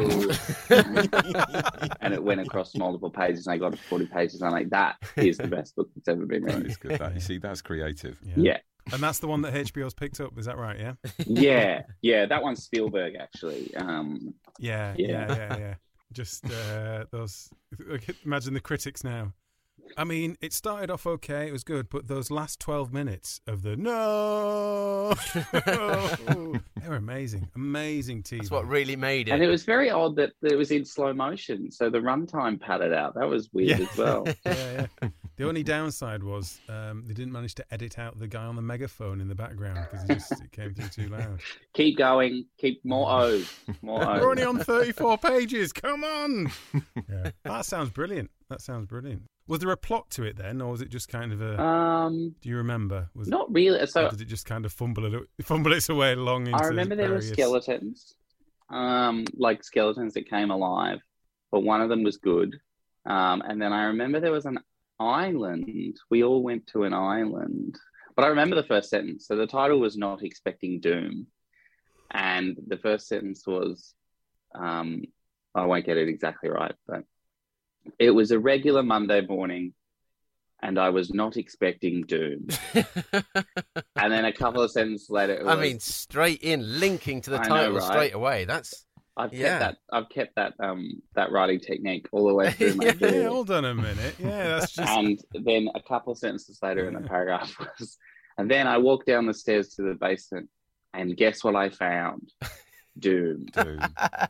and it went across multiple pages, and I got to forty pages. And I'm like, that is the best book that's ever been That written. is good. That, you see, that's creative. Yeah, And that's the one that H B O's picked up. Is that right? Yeah. Yeah, yeah, that one's Spielberg actually. Um, Yeah, Yeah. yeah, yeah, yeah. Just uh, those. Imagine the critics now. I mean, it started off okay, it was good, but those last twelve minutes of the no, they were amazing, amazing T V. That's what really made it. and it was very odd that, that it was in slow motion, so the runtime padded out. That was weird Yeah. as well. Yeah, yeah. The only downside was um, they didn't manage to edit out the guy on the megaphone in the background because it just it came through too loud. Keep going, keep more O's, more O's. We're only on thirty-four pages. Come on. Yeah. That sounds brilliant. That sounds brilliant. Was there a plot to it then, or was it just kind of a? Um, Do you remember? Was it, not really. or So did it just kind of fumble it, fumble its way along into I remember there were various- skeletons, um, like skeletons that came alive, but one of them was good. Um, and then I remember there was an island. We all went to an island, but I remember the first sentence. So the title was Not Expecting Doom, and the first sentence was, um, I won't get it exactly right, but it was a regular Monday morning, and I was not expecting doom. And then a couple of sentences later, it I was, mean, straight in, linking to the I know, title right? straight away. That's I've kept yeah. that. I've kept that. Um, that writing technique all the way through my Yeah, Yeah, career. hold on a minute. Yeah, that's just. And then a couple of sentences later in the Yeah. paragraph was, and then I walked down the stairs to the basement, and guess what I found? Doom. Dude.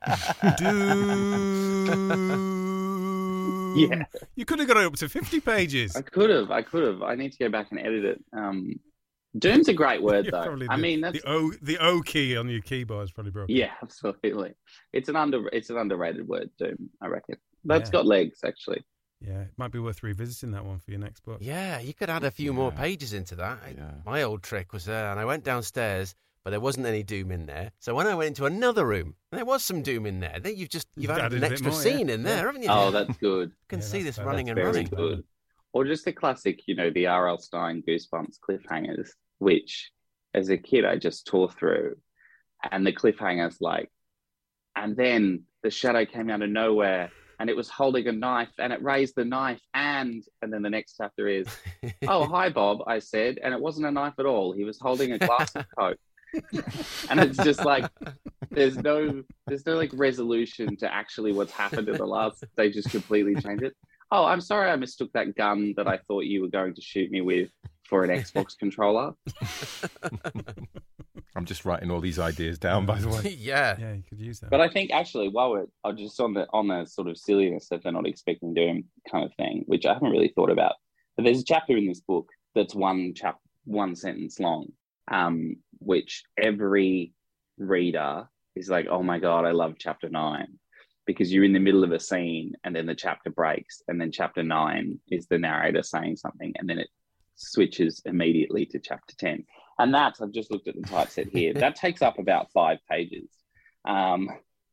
Doom. Yeah, You could have got it up to fifty pages. I could have. I could have. I need to go back and edit it. Um, Doom's a great word, Yeah, though. probably I the- mean, that's the O the O key on your keyboard is probably broken. yeah, absolutely. It's an under. It's an underrated word, Doom. I reckon. That's Yeah. got legs, actually. Yeah, it might be worth revisiting that one for your next book. Yeah, you could add a few more Yeah. pages into that. I- Yeah. My old trick was there, and I went downstairs, but there wasn't any doom in there. So when I went into another room, and there was some doom in there. Then you've just you've You've added, added an a bit extra more, yeah. scene in Yeah. there, haven't you? Oh, that's good. You can Yeah, see that's this better. running That's and Very running. good. Or just the classic, you know, the R L. Stein Goosebumps cliffhangers, which as a kid I just tore through. And the cliffhangers like, and then the shadow came out of nowhere and it was holding a knife and it raised the knife and, and then the next chapter is, oh, hi, Bob, I said. And it wasn't a knife at all. He was holding a glass of Coke. And it's just like, there's no, there's no like resolution to actually what's happened in the last, they just completely change it. Oh, I'm sorry I mistook that gun that I thought you were going to shoot me with for an Xbox controller. I'm just writing all these ideas down, by the way. yeah. Yeah, you could use that. But I think actually, while we're uh, just on the on the sort of silliness that they're not expecting doom kind of thing, which I haven't really thought about, but there's a chapter in this book that's one chap one sentence long, um, which every reader is like, oh my god, I love chapter nine, because you're in the middle of a scene and then the chapter breaks, and then chapter nine is the narrator saying something, and then it switches immediately to chapter ten. And that's, I've just looked at the typeset here, that takes up about five pages. Um,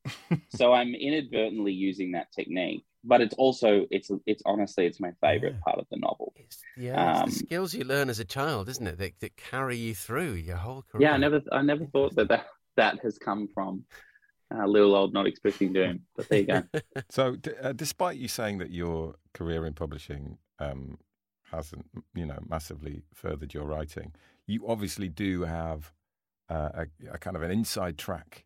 so I'm inadvertently using that technique, but it's also, it's it's honestly, it's my favorite Yeah. part of the novel. It's, yeah, it's Um, the skills you learn as a child, isn't it? That, that carry you through your whole career. Yeah, I never, I never thought that that, that has come from uh, little old not expecting doom, but there you go. So, d- uh, despite you saying that your career in publishing um, hasn't, you know, massively furthered your writing, you obviously do have uh, a, a kind of an inside track.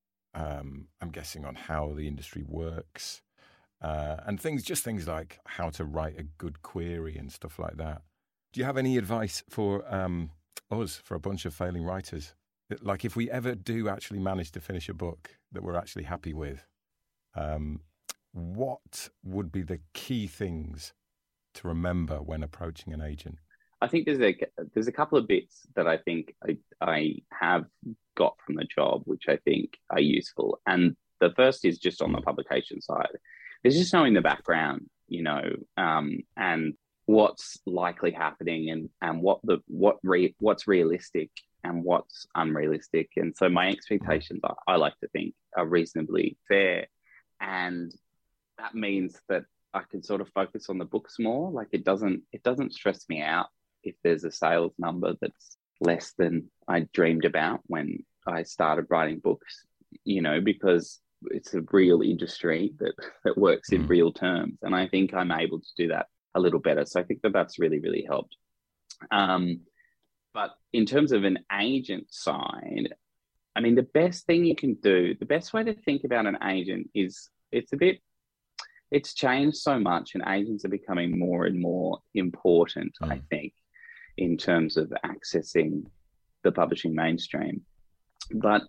Um, I'm guessing on how the industry works, uh, and things, just things like how to write a good query and stuff like that. Do you have any advice for um, us, for a bunch of failing writers? Like, if we ever do actually manage to finish a book that we're actually happy with, um, what would be the key things to remember when approaching an agent? I think there's a there's a couple of bits that I think I, I have got from the job, which I think are useful. And the first is just on the publication side. There's just knowing the background, you know, um, and what's likely happening, and, and what the what re, what's realistic and what's unrealistic. And so my expectations, I, I like to think, are reasonably fair, and that means that I can sort of focus on the books more. Like it doesn't it doesn't stress me out if there's a sales number that's less than I dreamed about when I started writing books, you know, because it's a real industry that, that works in Mm. real terms. And I think I'm able to do that a little better. So I think that that's really, really helped. Um, but in terms of an agent side, I mean, the best thing you can do, the best way to think about an agent is it's a bit, it's changed so much, and agents are becoming more and more important, mm. I think, in terms of accessing the publishing mainstream. But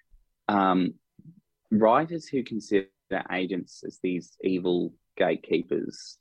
um, writers who consider agents as these evil gatekeepers,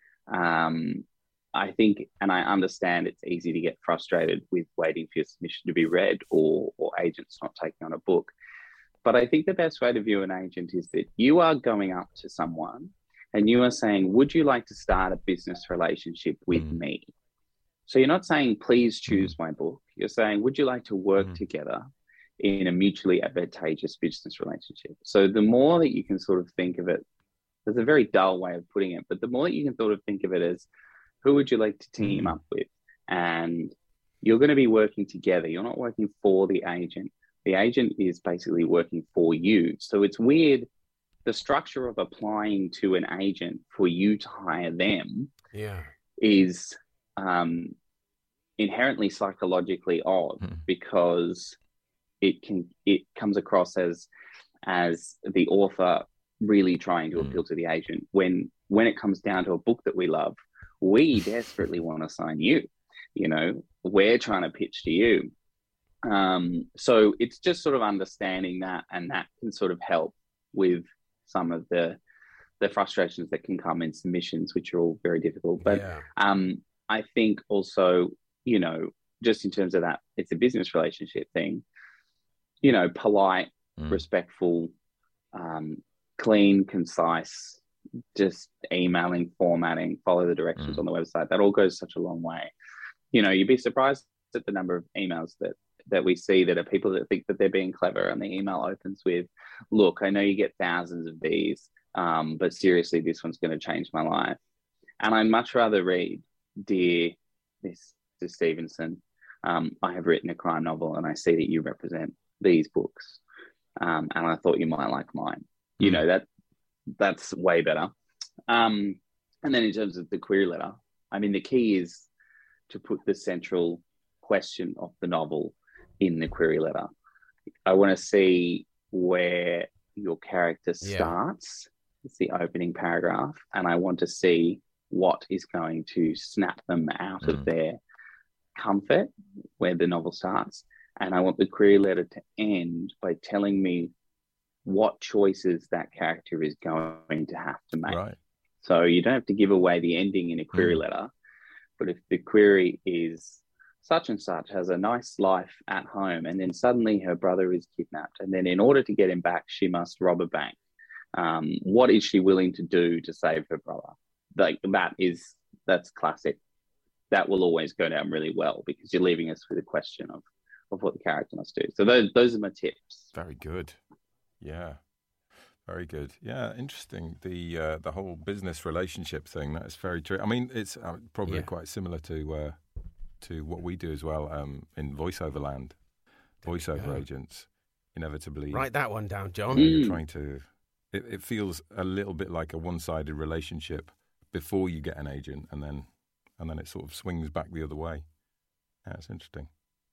um, I think, and I understand it's easy to get frustrated with waiting for your submission to be read or, or agents not taking on a book. But I think the best way to view an agent is that you are going up to someone and you are saying, would you like to start a business relationship with mm. me? So you're not saying, please choose my book. You're saying, would you like to work mm. together in a mutually advantageous business relationship? So the more that you can sort of think of it, there's a very dull way of putting it, but the more that you can sort of think of it as, who would you like to team up with? And you're going to be working together. You're not working for the agent. The agent is basically working for you. So it's weird, the structure of applying to an agent for you to hire them yeah. is um, inherently psychologically odd mm. because it can it comes across as as the author really trying to mm. appeal to the agent. When when it comes down to a book that we love, we desperately want to sign you. You know, we're trying to pitch to you. Um, so it's just sort of understanding that, and that can sort of help with some of the the frustrations that can come in submissions, which are all very difficult. But yeah. um, I think also, you know, just in terms of that, it's a business relationship thing. You know, polite, mm. respectful, um, clean, concise, just emailing, formatting, follow the directions mm. on the website. That all goes such a long way. You know, you'd be surprised at the number of emails that that we see that are people that think that they're being clever, and the email opens with, look, I know you get thousands of these, um, but seriously, this one's going to change my life. And I'd much rather read, dear Mister Stevenson, um, I have written a crime novel and I see that you represent these books. Um, and I thought you might like mine. You know, that that's way better. Um, and then in terms of the query letter, I mean, the key is to put the central question of the novel in the query letter. I want to see where your character starts. Yeah. It's the opening paragraph. And I want to see what is going to snap them out mm. of their comfort where the novel starts. And I want the query letter to end by telling me what choices that character is going to have to make. Right. So you don't have to give away the ending in a query mm. letter, but if the query is such and such has a nice life at home, and then suddenly her brother is kidnapped, and then in order to get him back, she must rob a bank. Um, what is she willing to do to save her brother? Like that is, that's classic. That will always go down really well because you're leaving us with a question of, of what the character must do. So those those are my tips. Very good. Yeah. Very good. Yeah, interesting. The uh, the whole business relationship thing, that is very true. I mean, it's uh, probably yeah. quite similar to uh, to what we do as well um, in voiceover land. Voiceover yeah. agents inevitably... Write that one down, John. You know, you're trying to... It, it feels a little bit like a one-sided relationship before you get an agent, and then and then it sort of swings back the other way. Yeah, it's interesting.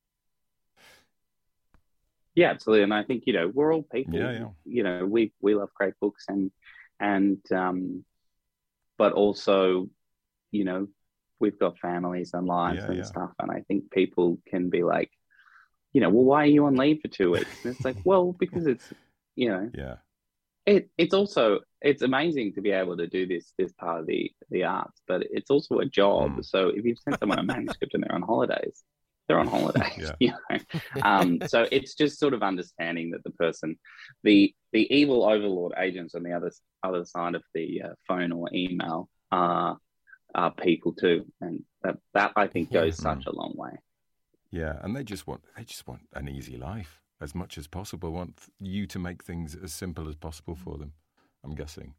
Yeah, absolutely. And I think, you know, we're all people. Yeah, yeah. You know, we we love great books, and and um, but also, you know, we've got families and lives yeah, and yeah. stuff. And I think people can be like, you know, well, why are you on leave for two weeks? And it's like, well, because it's, you know, yeah. It it's also it's amazing to be able to do this this part of the the arts, but it's also a job. Mm. So if you've sent someone a manuscript and they're on holidays, they're on holidays. Yeah. You know? um, so it's just sort of understanding that the person, the the evil overlord agents on the other other side of the uh, phone or email are are people too, and that that I think goes yeah. such a long way. Yeah, and they just want they just want an easy life as much as possible. Want you to make things as simple as possible for them, I'm guessing.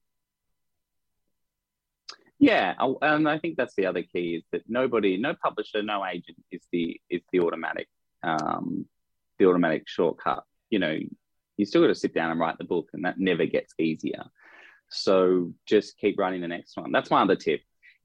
Yeah, and I think that's the other key is that nobody, no publisher, no agent is the is the automatic, um, the automatic shortcut. You know, you still got to sit down and write the book, and that never gets easier. So just keep writing the next one. That's my other tip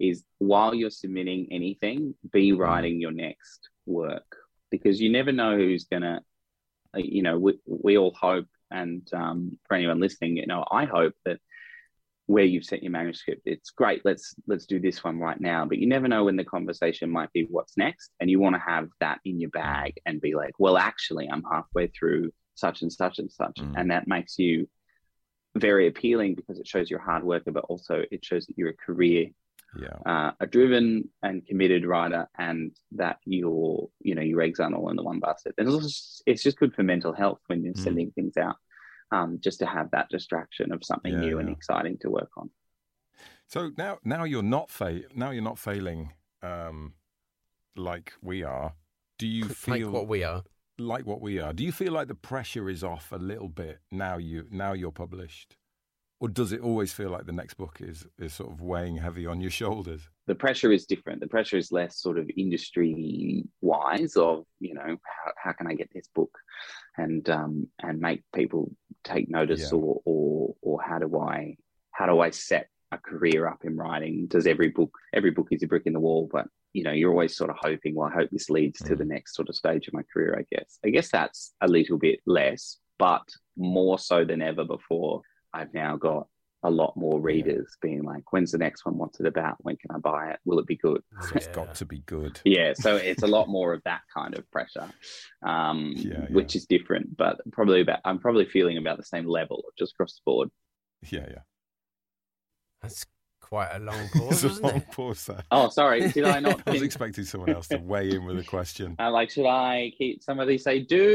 is while you're submitting anything, be writing your next work, because you never know who's going to, you know, we, we all hope, and um, for anyone listening, you know, I hope that where you've sent your manuscript, it's great, let's let's do this one right now, but you never know when the conversation might be what's next, and you want to have that in your bag and be like, well, actually, I'm halfway through such and such and such, mm. and that makes you very appealing because it shows you're a hard worker, but also it shows that you're a career, yeah, uh, a driven and committed writer, and that your, you know, your eggs aren't all in the one basket. And it's, also just, it's just good for mental health when you're mm. sending things out, um, just to have that distraction of something yeah, new yeah. and exciting to work on. So now, now you're not fa- now you're not failing um, like we are. Do you feel like what we are? Like what we are. Do you feel like the pressure is off a little bit now you now you're published? Or does it always feel like the next book is is sort of weighing heavy on your shoulders? The pressure is different. The pressure is less sort of industry wise of, you know, how, how can I get this book and um and make people take notice, yeah. or or or how do I how do I set a career up in writing? Does every book every book is a brick in the wall, but you know, you're always sort of hoping, well, I hope this leads to mm. the next sort of stage of my career, I guess. I guess that's a little bit less, but more so than ever before, I've now got a lot more readers yeah. being like, when's the next one? What's it about? When can I buy it? Will it be good? It's yeah. got to be good. Yeah, so it's a lot more of that kind of pressure, um, yeah, yeah. which is different, but probably about, I'm probably feeling about the same level just across the board. Yeah, yeah. That's quite a long pause, it's a long it? pause there. Oh, sorry. Did I not? I was expecting someone else to weigh in with a question. I'm like, should I keep somebody say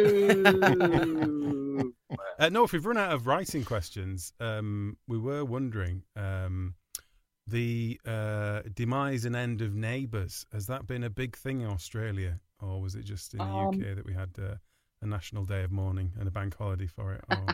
do? uh, no, if we've run out of writing questions, um, we were wondering um, the uh, demise and end of Neighbours. Has that been a big thing in Australia, or was it just in the um, U K that we had uh, a national day of mourning and a bank holiday for it? Or...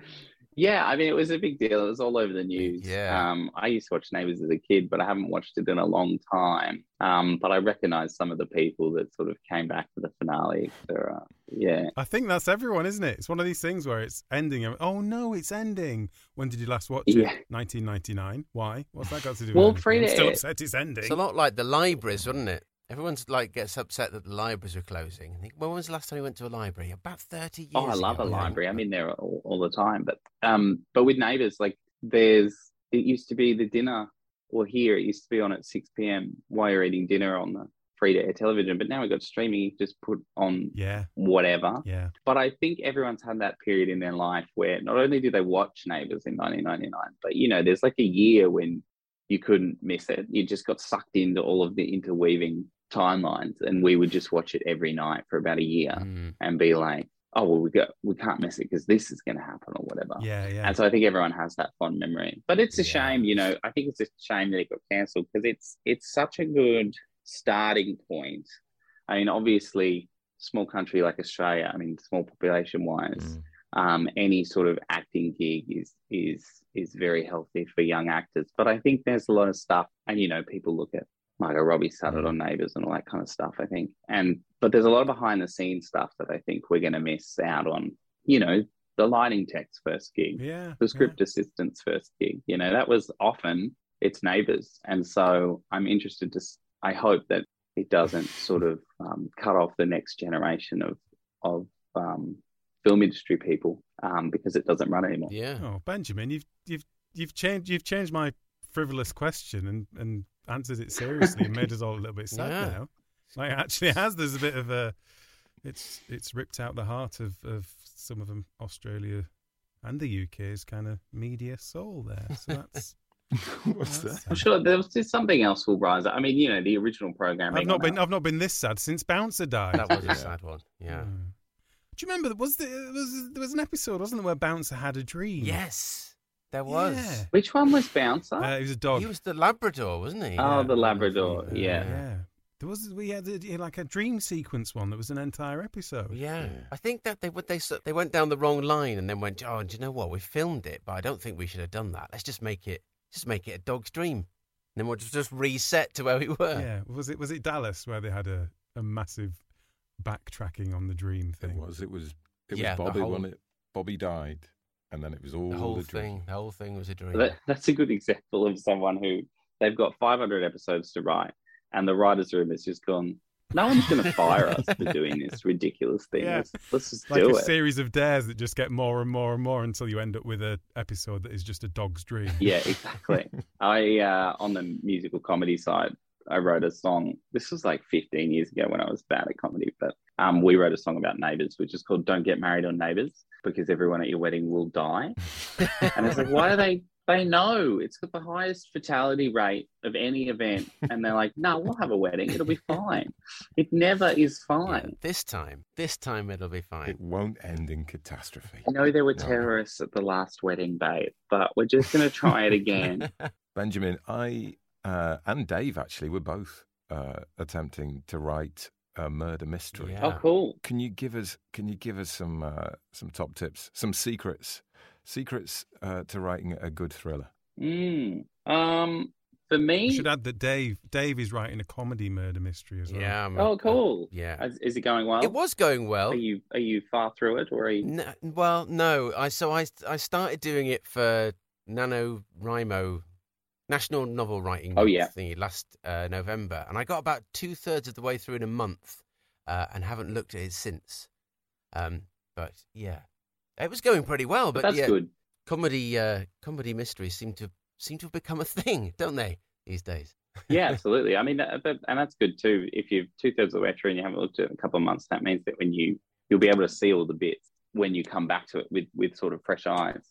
Yeah, I mean, it was a big deal. It was all over the news. Yeah. Um, I used to watch Neighbours as a kid, but I haven't watched it in a long time. Um, but I recognise some of the people that sort of came back for the finale. Uh, yeah. I think that's everyone, isn't it? It's one of these things where it's ending. And, oh, no, it's ending. When did you last watch yeah. it? nineteen ninety-nine. Why? What's that got to do with well, anything? Frida, I'm still upset it's ending. It's a lot like the libraries, wasn't it? Everyone's like gets upset that the libraries are closing. I think, when was the last time you went to a library? About thirty years. Oh, I love ago, a library. I'm in there all, all the time. But um, but with Neighbours, like there's it used to be the dinner, or here it used to be on at six p.m. while you're eating dinner on the free to air television. But now we've got streaming. You just put on yeah whatever. Yeah. But I think everyone's had that period in their life where not only do they watch Neighbours in nineteen ninety-nine, but you know, there's like a year when you couldn't miss it. You just got sucked into all of the interweaving timelines, and we would just watch it every night for about a year mm. and be like, oh well, we got we can't miss it because this is going to happen or whatever. Yeah, yeah. And so I think everyone has that fond memory, but it's a yeah. shame, you know. I think it's a shame that it got cancelled because it's it's such a good starting point. I mean, obviously, small country like Australia, I mean, small population wise, mm. um, any sort of acting gig is is is very healthy for young actors. But I think there's a lot of stuff, and you know, people look at Margot Robbie started on Neighbours and all that kind of stuff, I think. And but there's a lot of behind the scenes stuff that I think we're going to miss out on. You know, the lighting tech's first gig, yeah, the script yeah. assistant's first gig. You know, that was often it's Neighbours, and so I'm interested to. I hope that it doesn't sort of um, cut off the next generation of of um, film industry people um, because it doesn't run anymore. Yeah. Oh, Benjamin, you've you've you've changed you've changed my frivolous question and and. answered it seriously and made us all a little bit sad yeah. now. Like, it actually has. There's a bit of a. It's it's ripped out the heart of, of some of them, Australia and the U K's kind of media soul there. So that's. What's that's that? I'm sure there's just something else will rise up. I mean, you know, the original programming. I've not been. I've not been this sad since Bouncer died. That was a sad one. Yeah. Mm. Do you remember? Was there was there was an episode, wasn't there, where Bouncer had a dream? Yes. There was. Yeah. Which one was Bouncer? Uh, he was a dog. He was the Labrador, wasn't he? Oh, yeah. the Labrador. Yeah. Yeah. There was we had a, like a dream sequence one that was an entire episode. Yeah. yeah. I think that they would they they went down the wrong line and then went, oh, do you know what? We filmed it, but I don't think we should have done that. Let's just make it just make it a dog's dream. And then we'll just, just reset to where we were. Yeah. Was it was it Dallas where they had a, a massive backtracking on the dream thing? It was. It was. It yeah, was Bobby. Whole... When it Bobby died. And then it was all the whole the thing. dream. The whole thing was a dream. That, that's a good example of someone who they've got five hundred episodes to write, and the writers' room has just gone, no one's going to fire us for doing this ridiculous thing. Yeah. Let's, let's just Like do a it. series of dares that just get more and more and more until you end up with an episode that is just a dog's dream. Yeah, exactly. I uh, on the musical comedy side, I wrote a song. This was like fifteen years ago when I was bad at comedy, but um, we wrote a song about neighbours, which is called "Don't Get Married on Neighbours," because everyone at your wedding will die. And it's like, why do they? They know it's got the highest fatality rate of any event, and they're like, "No, we'll have a wedding. It'll be fine." It never is Yeah, fine. this time, this time it'll be fine. It won't end in catastrophe. I know there were No. terrorists at the last wedding, babe, but we're just going to try it again. Benjamin, I uh, and Dave actually were both uh, attempting to write a murder mystery. Yeah. Oh, cool. Can you give us? Can you give us some uh, some top tips, some secrets, secrets uh, to writing a good thriller? Mm. Um, for You me, should add that Dave Dave is writing a comedy murder mystery as well. Yeah. I'm- oh, cool. Yeah. Is, is it going well? It was going well. Are you are you far through it, or are you? No, well, no. I so I I started doing it for NaNoWriMo, National Novel Writing Oh, Month yeah. thingy last uh, November, and I got about two thirds of the way through in a month, uh, and haven't looked at it since. Um, but yeah, it was going pretty well. But That's yeah, good. comedy uh, comedy mysteries seem to seem to have become a thing, don't they, these days? Yeah, absolutely. I mean, that, that, and that's good too. If you're two thirds of the way through and you haven't looked at it in a couple of months, that means that when you you'll be able to see all the bits when you come back to it with with sort of fresh eyes.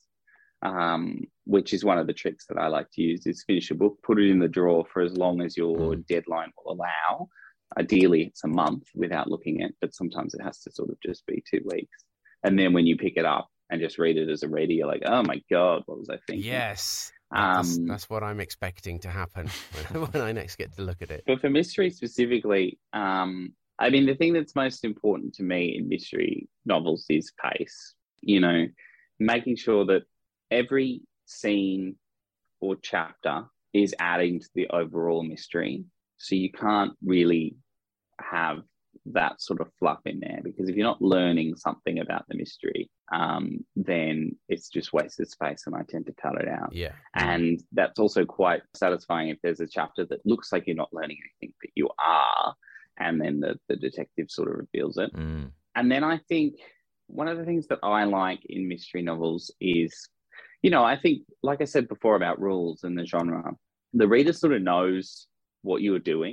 Um, which is one of the tricks that I like to use is finish a book, put it in the drawer for as long as your Mm. deadline will allow. Ideally, it's a month without looking at, but sometimes it has to sort of just be two weeks. And then when you pick it up and just read it as a reader, you're like, oh my God, what was I thinking? Yes, that's, Um, that's what I'm expecting to happen when, when I next get to look at it. But for mystery specifically, um, I mean, the thing that's most important to me in mystery novels is pace. You know, making sure that every scene or chapter is adding to the overall mystery. So you can't really have that sort of fluff in there, because if you're not learning something about the mystery, um, then it's just wasted space, and I tend to cut it out. Yeah. And that's also quite satisfying if there's a chapter that looks like you're not learning anything, but you are, and then the, the detective sort of reveals it. Mm. And then I think one of the things that I like in mystery novels is, you know, I think, like I said before about rules and the genre, the reader sort of knows what you're doing.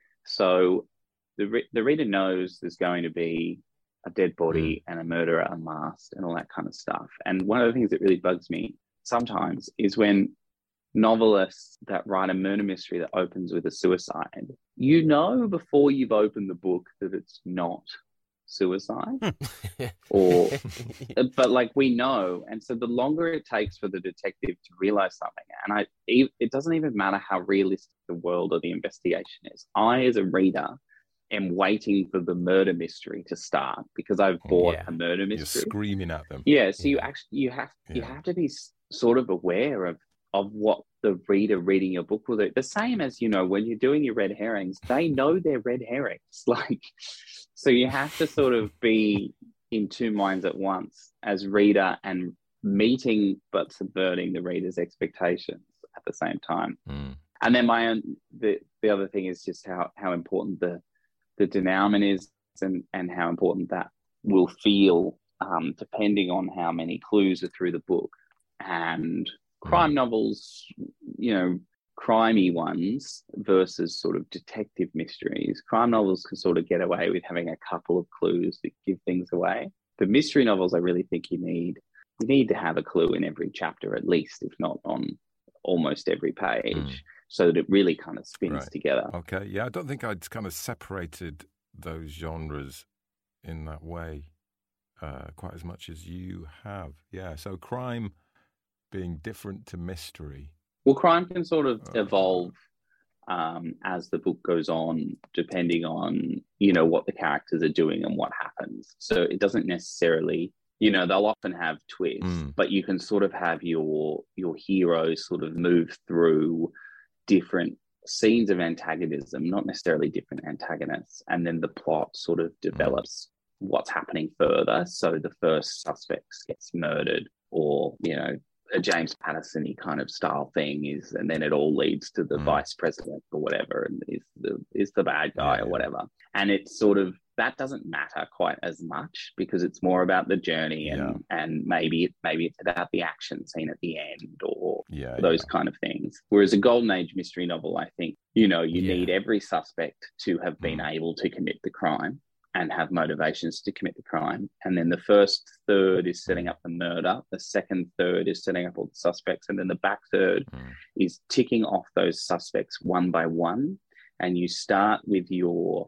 So the re- the reader knows there's going to be a dead body and a murderer unmasked and all that kind of stuff. And one of the things that really bugs me sometimes is when novelists that write a murder mystery that opens with a suicide, you know before you've opened the book that it's not suicide, or but like we know. And so the longer it takes for the detective to realize something, and I it doesn't even matter how realistic the world or the investigation is, I as a reader am waiting for the murder mystery to start because I've bought Yeah. a murder You're mystery. screaming at them. Yeah, so you Yeah. actually you have you Yeah. have to be s- sort of aware of of what the reader reading your book will do. The same as, you know, when you're doing your red herrings, they know they're red herrings. Like, so you have to sort of be in two minds at once as reader and meeting but subverting the reader's expectations at the same time. Mm. And then my own the the other thing is just how how important the the denouement is, and and how important that will feel um, depending on how many clues are through the book. And crime novels, you know, crimey ones versus sort of detective mysteries. Crime novels can sort of get away with having a couple of clues that give things away. The mystery novels, I really think you need you need to have a clue in every chapter at least, if not on almost every page, Mm. so that it really kind of spins Right. together. Okay, yeah, I don't think I'd kind of separated those genres in that way uh, quite as much as you have. Yeah, so crime being different to mystery. Well, crime can sort of Uh, evolve um, as the book goes on, depending on, you know, what the characters are doing and what happens. So it doesn't necessarily, you know, they'll often have twists, Mm. but you can sort of have your your heroes sort of move through different scenes of antagonism, not necessarily different antagonists, and then the plot sort of develops what's happening further. So the first suspect gets murdered, or, you know, a James Patterson-y kind of style thing is, and then it all leads to the Mm. vice president or whatever, and is the is the bad guy Yeah, or yeah. whatever. And it's sort of, that doesn't matter quite as much because it's more about the journey, and Yeah. and maybe maybe it's about the action scene at the end or Yeah, those kind of things. Whereas a golden age mystery novel, I think, you know, you Yeah. need every suspect to have been Mm. able to commit the crime and have motivations to commit the crime. And then the first third is setting up the murder. The second third is setting up all the suspects. And then the back third Mm. is ticking off those suspects one by one. And you start with your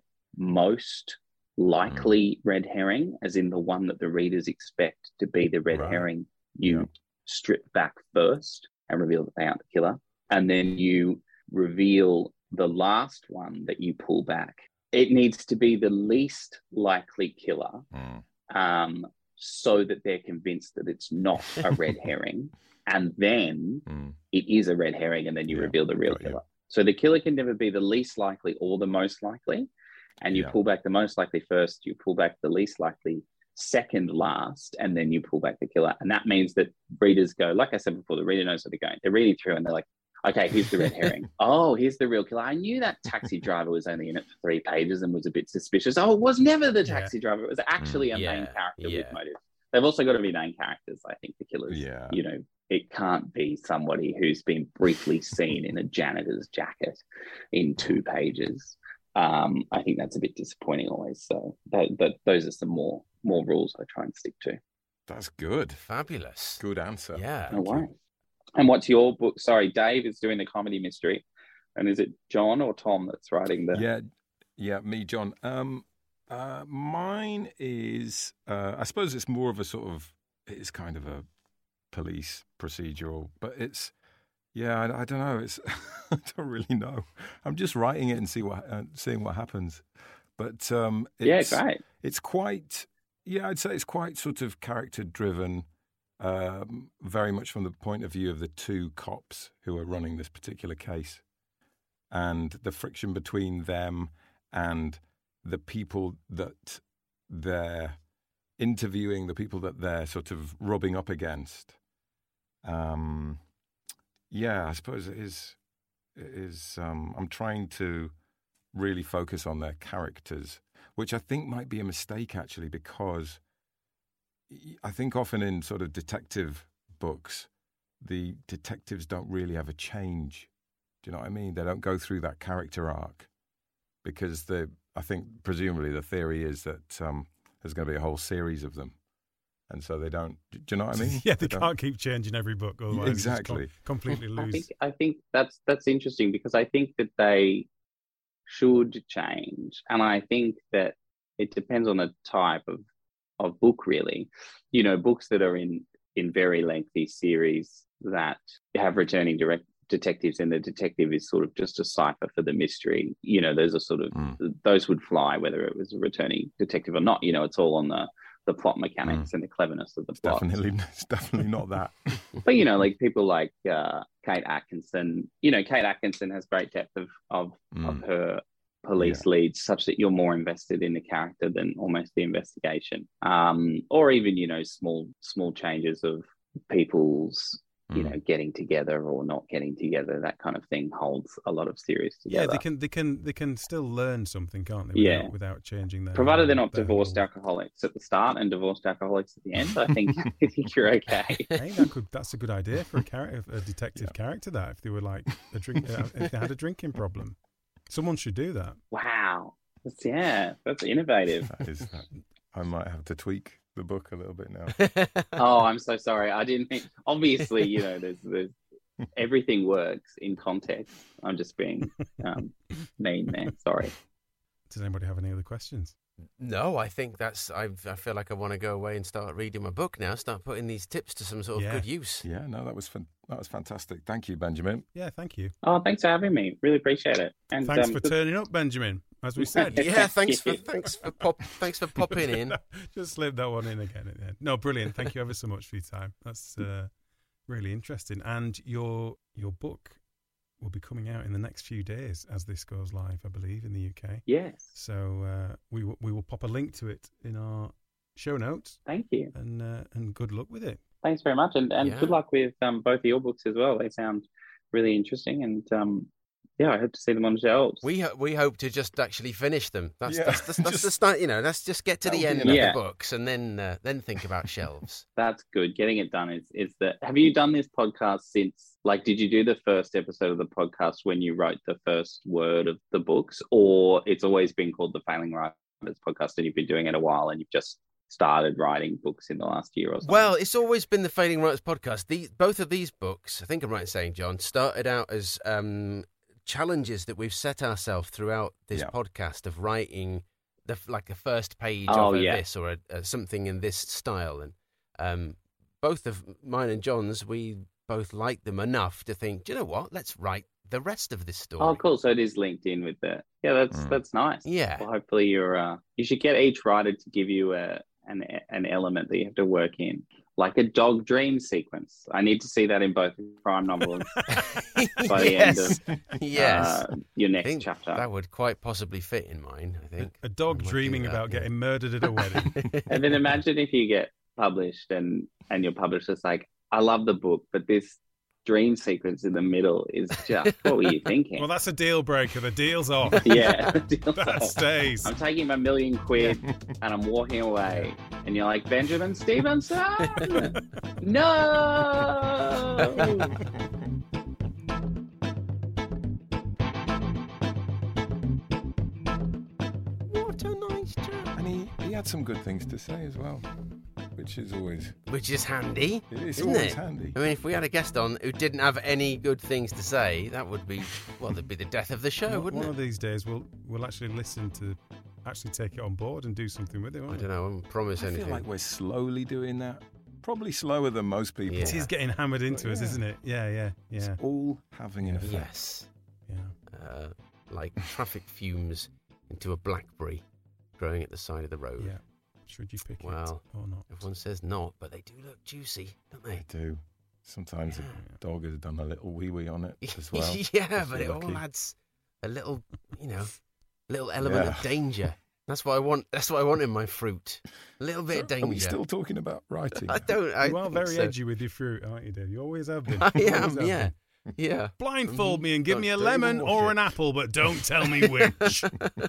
most likely red herring, as in the one that the readers expect to be the red Right. herring. You Yeah. strip back first and reveal that they aren't the killer. And then you reveal the last one that you pull back. It needs to be the least likely killer, Mm. um, so that they're convinced that it's not a red herring. And then Mm. it is a red herring, and then you Yeah, reveal the real got you. killer. So the killer can never be the least likely or the most likely. And you Yeah. pull back the most likely first, you pull back the least likely second last, and then you pull back the killer. And that means that readers go, like I said before, the reader knows what they're going. They're reading through and they're like, okay, here's the red herring. Oh, here's the real killer. I knew that taxi driver was only in it for three pages and was a bit suspicious. Oh, it was never the Yeah. taxi driver. It was actually a Yeah, main character yeah. with motive. They've also got to be main characters, I think, the killers. Yeah. You know, it can't be somebody who's been briefly seen in a janitor's jacket in two pages. Um, I think that's a bit disappointing always. So that, but those are some more more rules I try and stick to. That's good. Fabulous. Good answer. Yeah. No Thank you. worries. And what's your book? Sorry, Dave is doing the comedy mystery. And is it John or Tom that's writing the... Yeah, yeah, me, John. Um, uh, mine is, uh, I suppose it's more of a sort of, it's kind of a police procedural, but it's, yeah, I, I don't know. It's, I don't really know. I'm just writing it and see what, uh, seeing what happens. But um, Yeah, it's, great. it's quite, yeah, I'd say it's quite sort of character driven. Um, very much from the point of view of the two cops who are running this particular case, and the friction between them and the people that they're interviewing, the people that they're sort of rubbing up against. Um, yeah, I suppose it is. It is. Um, I'm trying to really focus on their characters, which I think might be a mistake actually, because I think often in sort of detective books, the detectives don't really have a change. Do you know what I mean? They don't go through that character arc because the I think presumably the theory is that um, there's going to be a whole series of them, and so they don't. Do you know what I mean? yeah, they, don't- can't keep changing every book. Otherwise, you just Exactly. com- completely I lose. think I think that's that's interesting because I think that they should change, and I think that it depends on the type of of book, really. You know, books that are in in very lengthy series that have returning direct detectives, and the detective is sort of just a cipher for the mystery. You know, those are sort of Mm. those would fly whether it was a returning detective or not. You know, it's all on the the plot mechanics and the cleverness of the It's plot. definitely, it's definitely not that. But, you know, like people like uh, Kate Atkinson, you know, Kate Atkinson has great depth of, of, Mm. of her police leads such that you're more invested in the character than almost the investigation. Um, or even, you know, small, small changes of people's, you Mm. know, getting together or not getting together, that kind of thing holds a lot of series together. Yeah, they can, they can, they can still learn something, can't they? Yeah. Without, without changing their. Provided they're not their divorced whole- alcoholics at the start and divorced alcoholics at the end, I think, I think you're okay. Hey, that could, that's a good idea for a character, a detective Yeah. character. That if they were like a drink, uh, if they had a drinking problem, someone should do that. Wow. That's, yeah, that's innovative. That is, that, I might have to tweak the book a little bit now. Oh, I'm so sorry. I didn't mean, obviously, you know, there's, there's everything works in context. I'm just being um, mean there. Sorry. Does anybody have any other questions? No, I think that's. I I feel like I want to go away and start reading my book now. Start putting these tips to some sort of Yeah. good use. Yeah, no, that was fan- that was fantastic. Thank you, Benjamin. Yeah, thank you. Oh, thanks for having me. Really appreciate it. And Thanks um, for turning up, Benjamin. As we said. Yeah, thanks for thanks for pop thanks for popping in. Just slip that one in again at the end. No, brilliant. Thank you ever so much for your time. That's uh, really interesting. And your your book will be coming out in the next few days as this goes live, I believe, in the U K. yes, So uh, we w- we will pop a link to it in our show notes, thank you. and uh, and good luck with it. Thanks very much, and and Yeah. good luck with um, both of your books as well. They sound really interesting, and um, yeah, I hope to see them on shelves. We ho- we hope to just actually finish them. That's Yeah, that's, that's, that's just- the start. You know, let's just get to the That'll end be of enough. the Yeah. books and then uh, then think about shelves. That's good. Getting it done is is the. Have you done this podcast since? Like, did you do the first episode of the podcast when you wrote the first word of the books, or it's always been called the Failing Writers Podcast, and you've been doing it a while, and you've just started writing books in the last year or something? Well, it's always been the Failing Writers Podcast. The, both of these books, I think I'm right in saying, John, started out as um, challenges that we've set ourselves throughout this Yeah. podcast of writing the like a first page Oh, of a yeah. this or a, a something in this style. And um, both of mine and John's, we both like them enough to think, do you know what? Let's write the rest of this story. Oh, cool. So it is linked in with the. Yeah, that's Mm. that's nice. Yeah. Well, hopefully you're. Uh, you should get each writer to give you a an an element that you have to work in, like a dog dream sequence. I need to see that in both crime novels by the end yes. of yes. uh, your I next think chapter. that would quite possibly fit in mine, I think. A dog I might do dreaming that, about yeah. getting murdered at a wedding. And then imagine if you get published and and your publisher's like, I love the book, but this dream sequence in the middle is just what were you thinking? Well, that's a deal breaker. The deal's off. yeah, That stays. I'm taking my million quid and I'm walking away, and you're like, Benjamin Stevenson, no. What a nice chap. And he, he had some good things to say as well, which is always Which is handy, it is isn't always it? handy. I mean, if we had a guest on who didn't have any good things to say, that would be, well, that'd be the death of the show, One- wouldn't One it? of these days, we'll we'll actually listen to, actually take it on board and do something with it. I Won't don't we? know, I wouldn't promise I anything. feel like we're slowly doing that. Probably slower than most people. Yeah. It is getting hammered into us, yeah. isn't it? Yeah, yeah, It's yeah, all having an effect. Yes. yeah. Uh, like traffic fumes into a blackberry growing at the side of the road. Yeah. Should you pick Well, it or not? Everyone says not, but they do look juicy, don't I they? do. Sometimes Yeah. a dog has done a little wee wee on it as well. yeah, if but you're it all lucky. adds a little, you know, little element of Yeah. danger. That's what I want. That's what I want in my fruit. A little bit of danger. Are we still talking about writing? I don't. I You are think very so. edgy with your fruit, aren't you, Dave? You always have been. I Always am. have Yeah. been. Yeah. Blindfold me and give Don't- me a don't even lemon wash or it. an apple, but don't tell me which.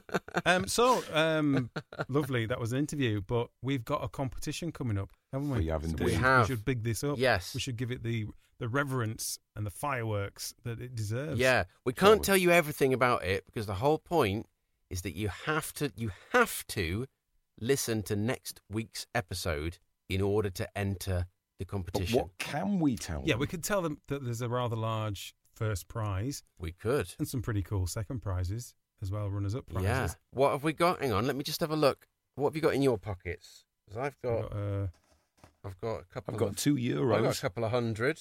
um, so, um, lovely. That was an interview, but we've got a competition coming up, haven't we? We have So indeed. we, We should, have. we should big this up. Yes. We should give it the the reverence and the fireworks that it deserves. Yeah. We Shall can't we? tell you everything about it because the whole point is that you have to. You have to listen to next week's episode in order to enter the But competition. what can we tell Yeah, them? we could tell them that there's a rather large first prize We could. and some pretty cool second prizes as well, runners-up prizes. Yeah. What have we got? Hang on. Let me just have a look. What have you got in your pockets? 'Cause I've We've got. got, uh, I've got a couple. I've got of, two I've got a euros. couple of hundred.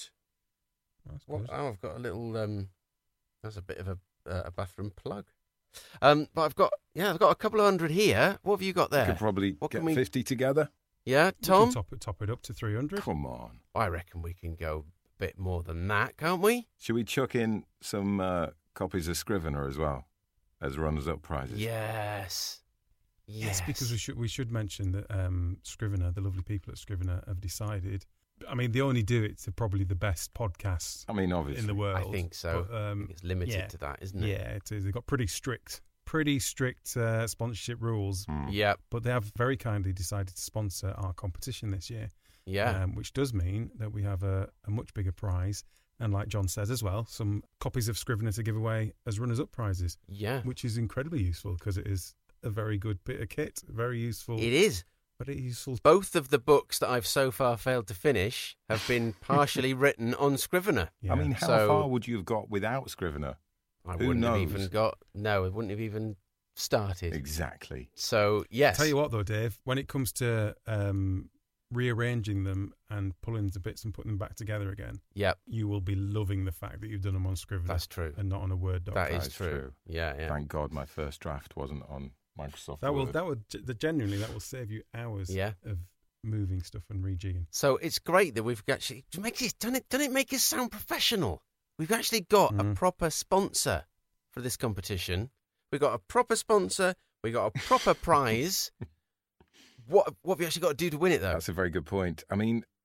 that's What, good. oh, I've got a little. Um, that's a bit of a uh, a bathroom plug. Um, but I've got yeah, I've got a couple of hundred here. What have you got We there? could probably What get can we- fifty together. Yeah, We can Tom. top it, top it up to three hundred. Come on. I reckon we can go a bit more than that, can't we? Should we chuck in some uh, copies of Scrivener as well as runners-up prizes? Yes. Yes, because we should we should mention that um, Scrivener, the lovely people at Scrivener, have decided. I mean, they only do it to probably the best podcasts I mean, obviously. in the world. I think so. But, I um, think it's limited yeah. to that, isn't it? yeah, it is. They've got pretty strict, pretty strict uh, sponsorship rules. Mm. Yep. But they have very kindly decided to sponsor our competition this year. Yeah. um, which does mean that we have a, a much bigger prize. And like John says as well, some copies of Scrivener to give away as runners-up prizes, yeah. which is incredibly useful because it is a very good bit of kit, very useful. It is. Very useful. Both of the books that I've so far failed to finish have been partially written on Scrivener. Yeah. I mean, how So- far would you have got without Scrivener? I Who wouldn't have knows? even got. No, I wouldn't have even started. Exactly. So yes. Tell you what, though, Dave, when it comes to um, rearranging them and pulling the bits and putting them back together again, Yep, you will be loving the fact that you've done them on Scrivener that's true. and not on a Word doc. That That is is true. true. Yeah, yeah. Thank God my first draft wasn't on Microsoft That will Word. that would the, genuinely that will save you hours Yeah. of moving stuff and rejigging. So it's great that we've actually to make it. Doesn't it? Doesn't it make us sound professional? We've actually got a Mhm. proper sponsor for this competition. We've got a proper sponsor. We got a proper prize. What what have we actually got to do to win it, though? That's a very good point. I mean,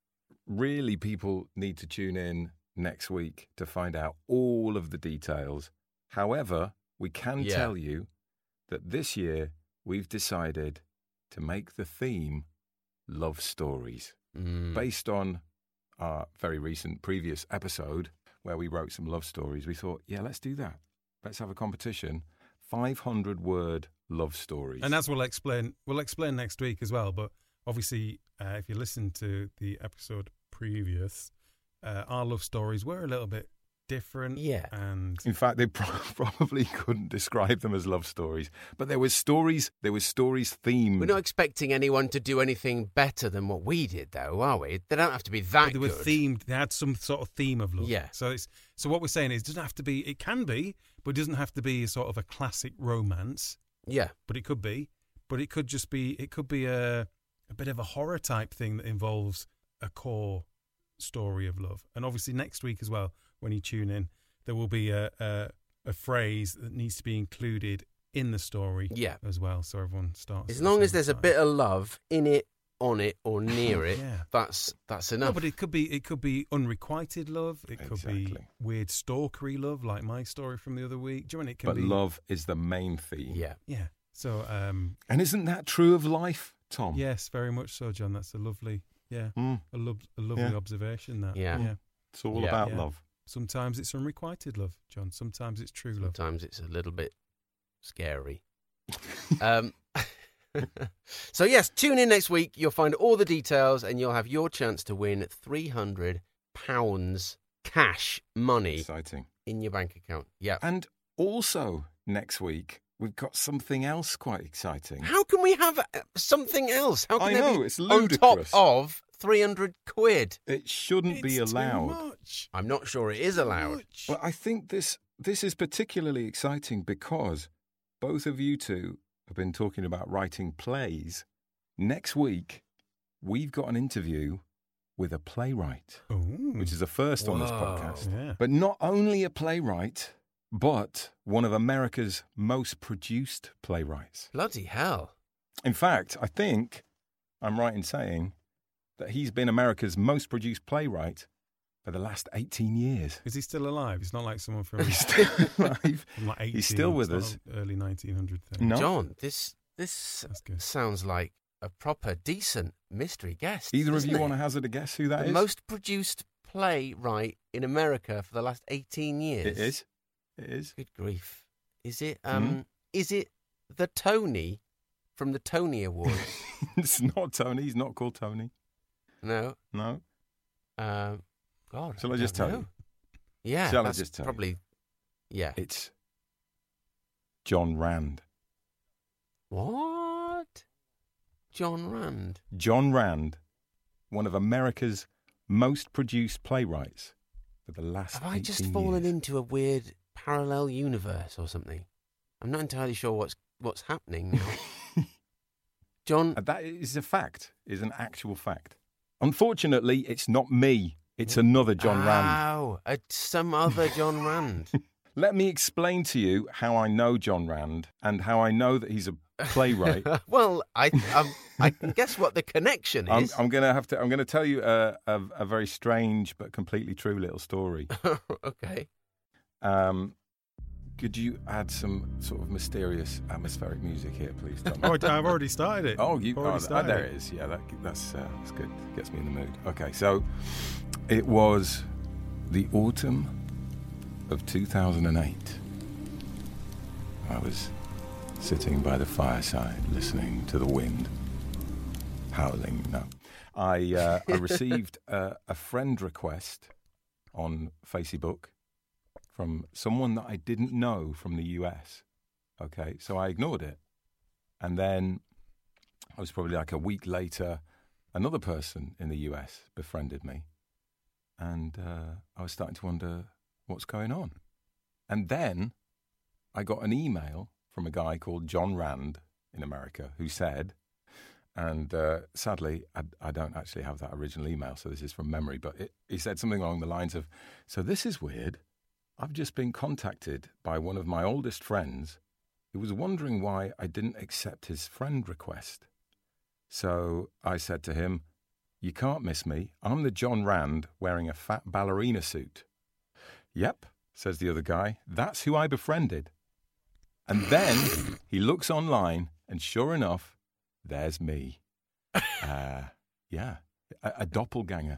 really people need to tune in next week to find out all of the details. However, we can Yeah. tell you that this year we've decided to make the theme love stories. Mm. Based on our very recent previous episode where we wrote some love stories, we thought, yeah, let's do that. Let's have a competition. five hundred word love stories. And as we'll explain, we'll explain next week as well. But obviously, uh, if you listen to the episode previous, uh, our love stories were a little bit different. Yeah. And In fact, they pro- probably couldn't describe them as love stories, but there was stories. There was stories themed. We're not expecting anyone to do anything better than what we did, though, are we? They don't have to be that they were good. themed. They had some sort of theme of love. Yeah. So it's so what we're saying is, it doesn't have to be. It can be, but it doesn't have to be a sort of a classic romance. Yeah. But it could be. But it could just be. It could be a a bit of a horror type thing that involves a core story of love. And obviously next week as well, when you tune in, there will be a a, a phrase that needs to be included in the story. Yeah. As well, so everyone starts. As long at as the there's a same bit time. of love in it, on it, or near it, Yeah. that's that's No, enough. but it could be it could be unrequited love. It could be Exactly. weird stalkery love, like my story from the other week. Do you know what I mean? It can But be love is the main theme. yeah. Yeah. So um, And isn't that true of life, Tom? yes, very much so, John. That's a lovely, yeah, Mm, a, lo- a lovely Yeah. observation. That Yeah. yeah. it's all Yeah. about Yeah. love. Sometimes it's unrequited love, John. Sometimes it's true love. Sometimes it's a little bit scary. um, so, yes, tune in next week. You'll find all the details and you'll have your chance to win three hundred pounds cash money Exciting. in your bank account. Yeah. And also next week, we've got something else quite exciting. How can we have uh, something else? How can I there know, be it's on ludicrous. top of three hundred quid? It shouldn't be It's too allowed. much. I'm not sure it is Too allowed. much. Well, I think this this is particularly exciting because both of you two have been talking about writing plays. Next week, we've got an interview with a playwright, Ooh. which is a first on this Whoa. podcast. yeah. But not only a playwright, but one of America's most produced playwrights. Bloody hell. In fact, I think I'm right in saying that he's been America's most produced playwright for the last eighteen years. Is he still alive? It's not like someone from, He's still alive. from like eighteen. He's still with it's us. not Early nineteen hundred thing. No. John, this this That's good. sounds like a proper decent mystery guest. Either of doesn't you it? want to hazard a guess who that the is? most produced playwright in America for the last eighteen years. It is. It is. Good grief. Is it um Hmm? is it the Tony from the Tony Awards? It's not Tony. He's not called Tony. No. No. Um God. Shall I don't just tell know. you? Yeah. Shall I that's just tell you? probably yeah. It's John Rand. What? John Rand. John Rand, one of America's most produced playwrights for the last Have I just eighteen fallen years. into a weird parallel universe or something? I'm not entirely sure what's what's happening now. John, Uh, That is a fact, is an actual fact. Unfortunately, it's not me. It's another John Rand. Oh, uh, some other John Rand. Let me explain to you how I know John Rand and how I know that he's a playwright. Well, I um, I can guess what the connection I'm, is. I'm going to have to. I'm going to tell you a, a, a very strange but completely true little story. Okay. Um, could you add some sort of mysterious atmospheric music here, please, Tom? Oh, I've already started it. Oh, you already oh, started there it is. Yeah, that, that's uh, that's good. Gets me in the mood. Okay, so it was the autumn of two thousand eight. I was sitting by the fireside, listening to the wind howling. No, I uh, I received a, a friend request on Facebook from someone that I didn't know from the U S. Okay, so I ignored it, and then I was probably like a week later, another person in the U S befriended me, and uh, I was starting to wonder what's going on. And then I got an email from a guy called John Rand in America who said, and uh, sadly, I, I don't actually have that original email, so this is from memory, but it, he said something along the lines of, so this is weird. I've just been contacted by one of my oldest friends who was wondering why I didn't accept his friend request. So I said to him, You can't miss me. I'm the John Rand wearing a fat ballerina suit. Yep, says the other guy. That's who I befriended. And then he looks online, and sure enough, there's me. Uh, yeah, a, a doppelganger.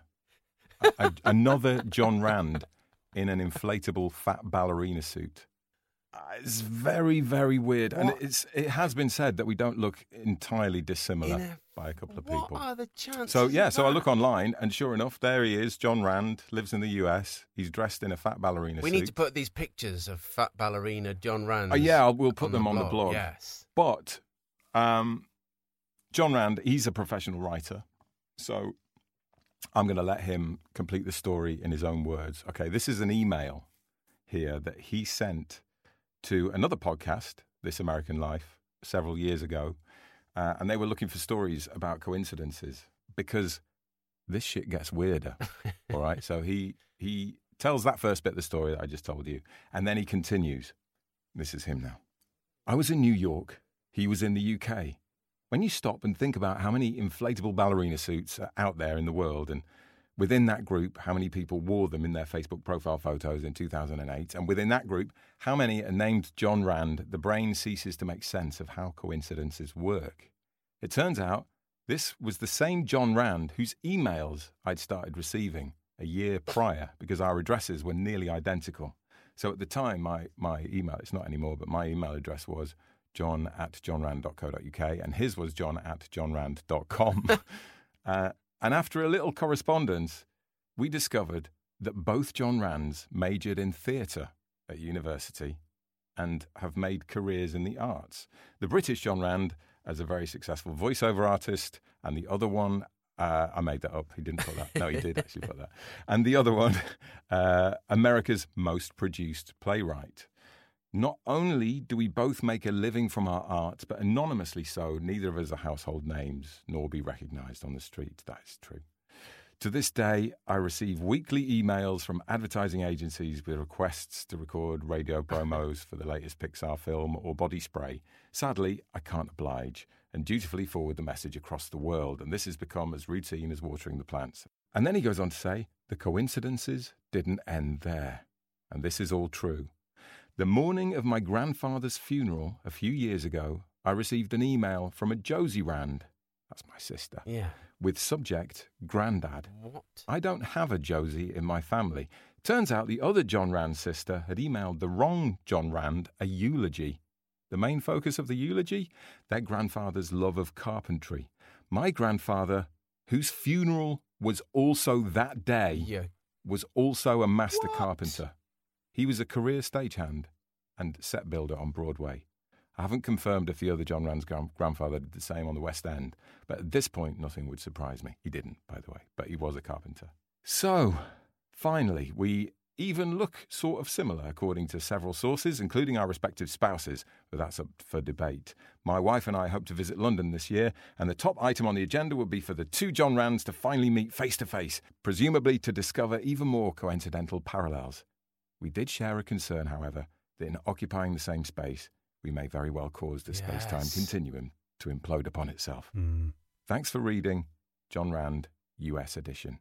A, a, another John Rand in an inflatable fat ballerina suit. Uh, it's very, very weird. What? And it's it has been said that we don't look entirely dissimilar a, by a couple of what people. What are the chances? So, yeah, of so that? I look online, and sure enough, there he is. John Rand lives in the U S. He's dressed in a fat ballerina we suit. need to put these pictures of fat ballerina John Rand. Oh, yeah, I'll, we'll put on them the on the blog. blog. Yes. But um, John Rand, he's a professional writer. So I'm going to let him complete the story in his own words. Okay, this is an email here that he sent to another podcast, This American Life, several years ago. Uh, and they were looking for stories about coincidences because this shit gets weirder. All right. So he he tells that first bit of the story that I just told you. And then he continues. This is him now. I was in New York. He was in the U K. When you stop and think about how many inflatable ballerina suits are out there in the world, and within that group, how many people wore them in their Facebook profile photos in two thousand eight, and within that group, how many are named John Rand, the brain ceases to make sense of how coincidences work. It turns out this was the same John Rand whose emails I'd started receiving a year prior because our addresses were nearly identical. So at the time, my, my email, it's not anymore, but my email address was john at johnrand dot co dot uk, and his was john at johnrand dot com. uh, and after a little correspondence, we discovered that both John Rands majored in theatre at university and have made careers in the arts. The British John Rand as a very successful voiceover artist, and the other one, uh, I made that up, he didn't put that. No, he did actually put that. And the other one, uh, America's most produced playwright. Not only do we both make a living from our art, but anonymously so, neither of us are household names, nor be recognised on the street. That is true. To this day, I receive weekly emails from advertising agencies with requests to record radio promos for the latest Pixar film or body spray. Sadly, I can't oblige and dutifully forward the message across the world, and this has become as routine as watering the plants. And then he goes on to say, the coincidences didn't end there. And this is all true. The morning of my grandfather's funeral a few years ago, I received an email from a Josie Rand, that's my sister, Yeah. with subject, Grandad. What? I don't have a Josie in my family. Turns out the other John Rand's sister had emailed the wrong John Rand a eulogy. The main focus of the eulogy? Their grandfather's love of carpentry. My grandfather, whose funeral was also that day, Yeah. was also a master What? carpenter. He was a career stagehand and set builder on Broadway. I haven't confirmed if the other John Rand's grand- grandfather did the same on the West End, but at this point, nothing would surprise me. He didn't, by the way, but he was a carpenter. So, finally, we even look sort of similar, according to several sources, including our respective spouses, but that's up for debate. My wife and I hope to visit London this year, and the top item on the agenda would be for the two John Rands to finally meet face to face, presumably to discover even more coincidental parallels. We did share a concern, however, that in occupying the same space, we may very well cause the space-time Yes. continuum to implode upon itself. Mm. Thanks for reading, John Rand, U S edition.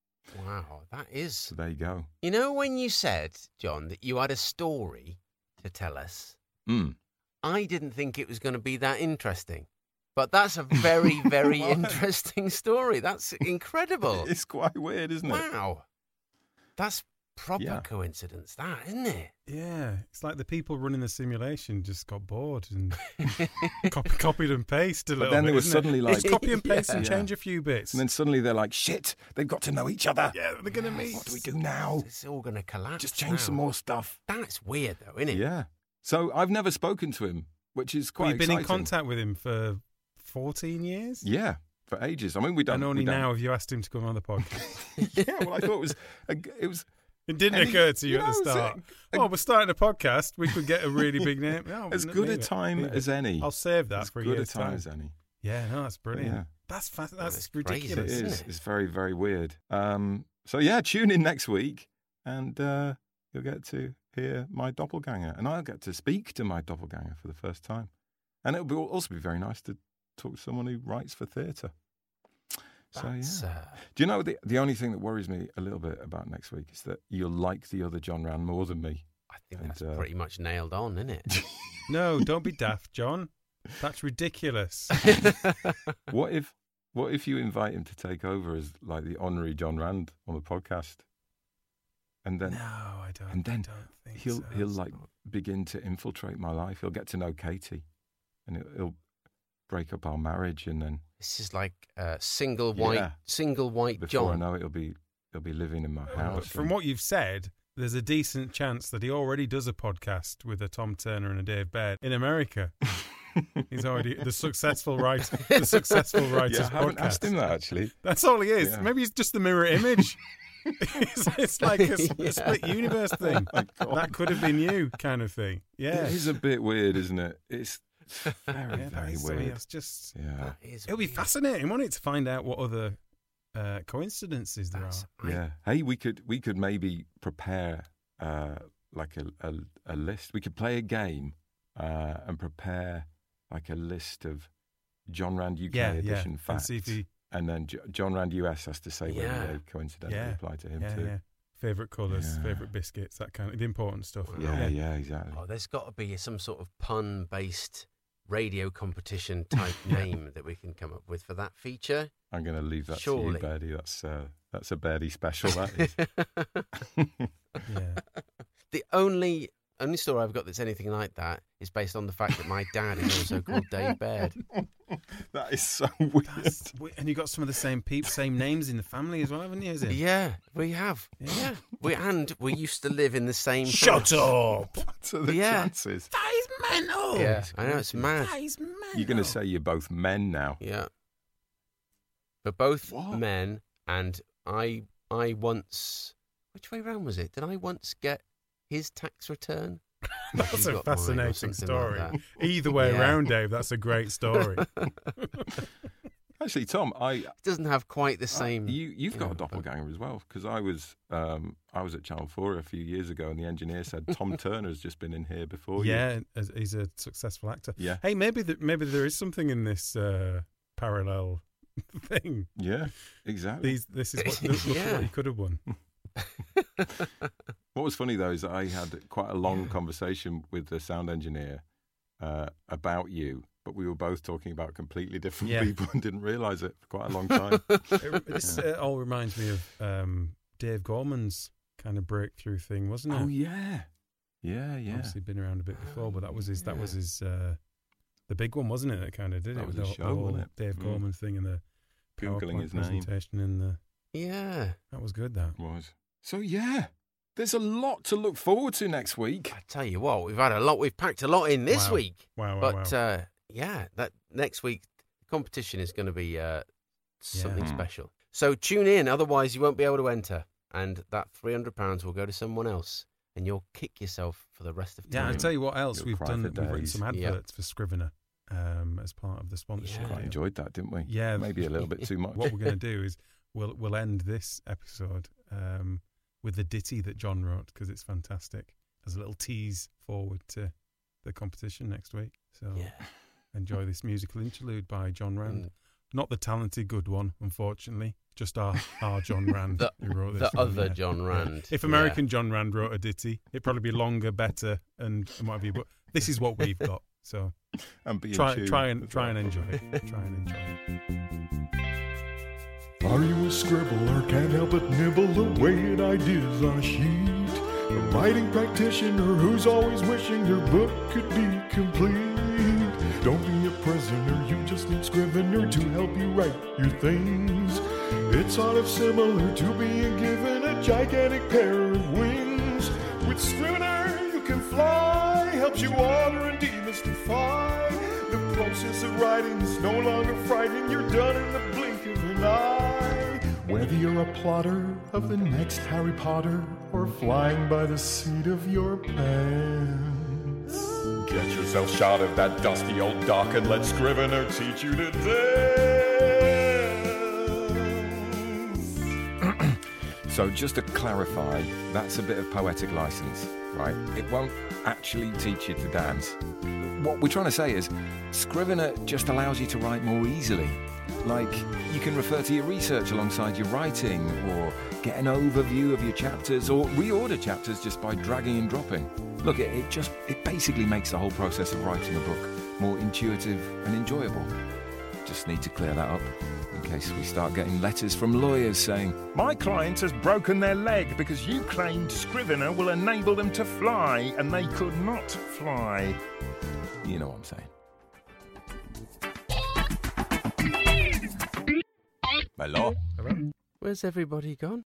Wow, that is... So there you go. You know when you said, John, that you had a story to tell us, Mm. I didn't think it was going to be that interesting. But that's a very, very Why? interesting story. That's incredible. It's quite weird, isn't it? Wow. That's proper Yeah. coincidence, that, isn't it? Yeah, it's like the people running the simulation just got bored and copy, copied and pasted a But little then bit. they were isn't it? suddenly It's like- copy and paste Yeah. and Yeah. change a few bits. And then suddenly they're like, shit, they've got to know each other. yeah, they're going to meet. What do we do now? It's all going to collapse. Just change now. some more stuff. That's weird, though, isn't it? Yeah. So I've never spoken to him, which is quite Well, you've been in exciting. contact with him for fourteen years? Yeah, for ages. I mean, we don't. And only we don't- now have you asked him to come on the podcast. yeah, well, I thought it was. A, it was. It didn't Any- occur to you you at the know, start. a- oh, we're starting a podcast. We could get a really big name. No, As no, good a leave it, time leave it. as any. I'll save that as for a good a year's time time. as any. Yeah, no, that's brilliant. Yeah. That's fa- That's that's crazy, It ridiculous. isn't is. it? It's very, very weird. Um, so yeah, tune in next week, and uh, you'll get to hear my doppelganger, and I'll get to speak to my doppelganger for the first time, and it'll be, also be very nice to talk to someone who writes for theatre. So, yeah. That's, uh, Do you know the the only thing that worries me a little bit about next week is that you'll like the other John Rand more than me. I think And, that's uh, pretty much nailed on, isn't it? No, don't be daft, John. That's ridiculous. What if what if you invite him to take over as like the honorary John Rand on the podcast, and then No, I don't. and then I don't think he'll so. he'll like begin to infiltrate my life. He'll get to know Katie, and he'll, he'll break up our marriage, and then This is like uh, single white, Yeah. single white before I John. know it, he'll be he'll be living in my But house. from and- what you've said, there's a decent chance that he already does a podcast with a Tom Turner and a Dave Baird in America. He's already the successful writer, the successful writers yeah, I haven't podcast. asked him that actually. That's all he is. Yeah. Maybe he's just the mirror image. it's, it's like a, s- a Yeah. split universe thing. My God. That could have been you, kind of thing. Yeah, It is a bit weird, isn't it? It's very, yeah, that very is, I mean, weird. it's just Yeah, That is it'll be weird. fascinating, won't it, to find out what other uh, coincidences there That's- are. I- yeah. Hey, we could we could maybe prepare uh, like a, a a list. We could play a game uh, and prepare like a list of John Rand U K Yeah, yeah, edition and facts, see if he, and then J- John Rand U S has to say Yeah. whether they coincidentally Yeah. apply to him yeah, too. yeah, favorite colours, Yeah. favorite biscuits, that kind of the important stuff. Yeah, yeah, exactly. Oh, there's got to be some sort of pun-based radio competition type name that we can come up with for that feature. I'm going to leave that Surely. to you, Birdie. That's uh, that's a Birdie special. That is. Yeah. The only only story I've got that's anything like that is based on the fact that my dad is also called Dave Baird. That is so weird. That's, we- and you got some of the same peeps, same names in the family as well, haven't you? Is it? Yeah, we have. Yeah, we and we used to live in the same. Shut house. up! What are the Yeah. chances? That is mental. Yeah, I know it's mad. That is mental. You're going to say you're both men now. Yeah, but both What? men, and I. I once. Which way round was it? Did I once get his tax return? That's He's a got mine or fascinating something story. like that. Either way Yeah. around, Dave, that's a great story. Actually, Tom, I It doesn't have quite the I- same. you you've got yeah, a doppelganger as well because I was um, I was at Channel Four a few years ago and the engineer said Tom Turner's just been in here before. you." yeah, as- he's a successful actor. yeah, Hey, maybe th- maybe there is something in this uh, parallel thing. yeah, exactly. These, this is what, look, look at Yeah. what he could have won. What was funny though is that I had quite a long conversation with the sound engineer uh, about you, but we were both talking about completely different Yeah. people and didn't realise it for quite a long time. It- this uh, all reminds me of um, Dave Gorman's kind of breakthrough thing, wasn't it? Oh yeah, yeah, yeah. Obviously been around a bit before, but that was his. That was Yeah. his. Uh, the big one, wasn't it? That kind of did That it. was the, his the show, whole wasn't it? Dave Mm. Gorman thing and the Googling PowerPoint his name presentation and the Yeah, that was good. That was. So yeah, there's a lot to look forward to next week. I tell you what, we've had a lot. We've packed a lot in this Wow. week. wow, wow, But wow. Uh, yeah, that next week the competition is going to be uh, something Yeah. special. So tune in, otherwise you won't be able to enter, and that three hundred pounds will go to someone else, and you'll kick yourself for the rest of yeah, time. I'll tell you what else You'll we've cry done. for We've written days. some Yeah. adverts for Scrivener um, as part of the sponsorship. Yeah. Quite deal. enjoyed that, didn't we? Yeah, Maybe a little bit too much. What we're going to do is we'll we'll end this episode um, with the ditty that John wrote because it's fantastic as a little tease forward to the competition next week. So Yeah. enjoy this musical interlude by John Rand. Mm. Not the talented good one, unfortunately. Just our, our John Rand The- who wrote The this one, other yeah. John Rand. If yeah. American John Rand wrote a ditty, it'd probably be longer, better, and what have you. But this is what we've got. So And be in try tune try and as try well. and enjoy it. Try and enjoy it. Are you a scribbler, can't help but nibble away at ideas on a sheet? A writing practitioner who's always wishing your book could be complete. Don't be a prisoner, you just need Scrivener to help you write your things. It's sort of similar to being given a gigantic pair of wings. With Scrivener you can fly, helps you order and demystify. The process of writing is no longer frightening, you're done in the blink of an eye. Whether you're a plotter of the next Harry Potter or flying by the seat of your pants, get yourself shot of that dusty old dock and let Scrivener teach you to dance. So just to clarify, that's a bit of poetic license, right? It won't actually teach you to dance. what we're trying to say is Scrivener just allows you to write more easily. Like, you can refer to your research alongside your writing, or get an overview of your chapters, or reorder chapters just by dragging and dropping. Look, it, it just, it basically makes the whole process of writing a book more intuitive and enjoyable. Just need to clear that up in case we start getting letters from lawyers saying, My client has broken their leg because you claimed Scrivener will enable them to fly, and they could not fly. you know what I'm saying. Hello? Where's everybody gone?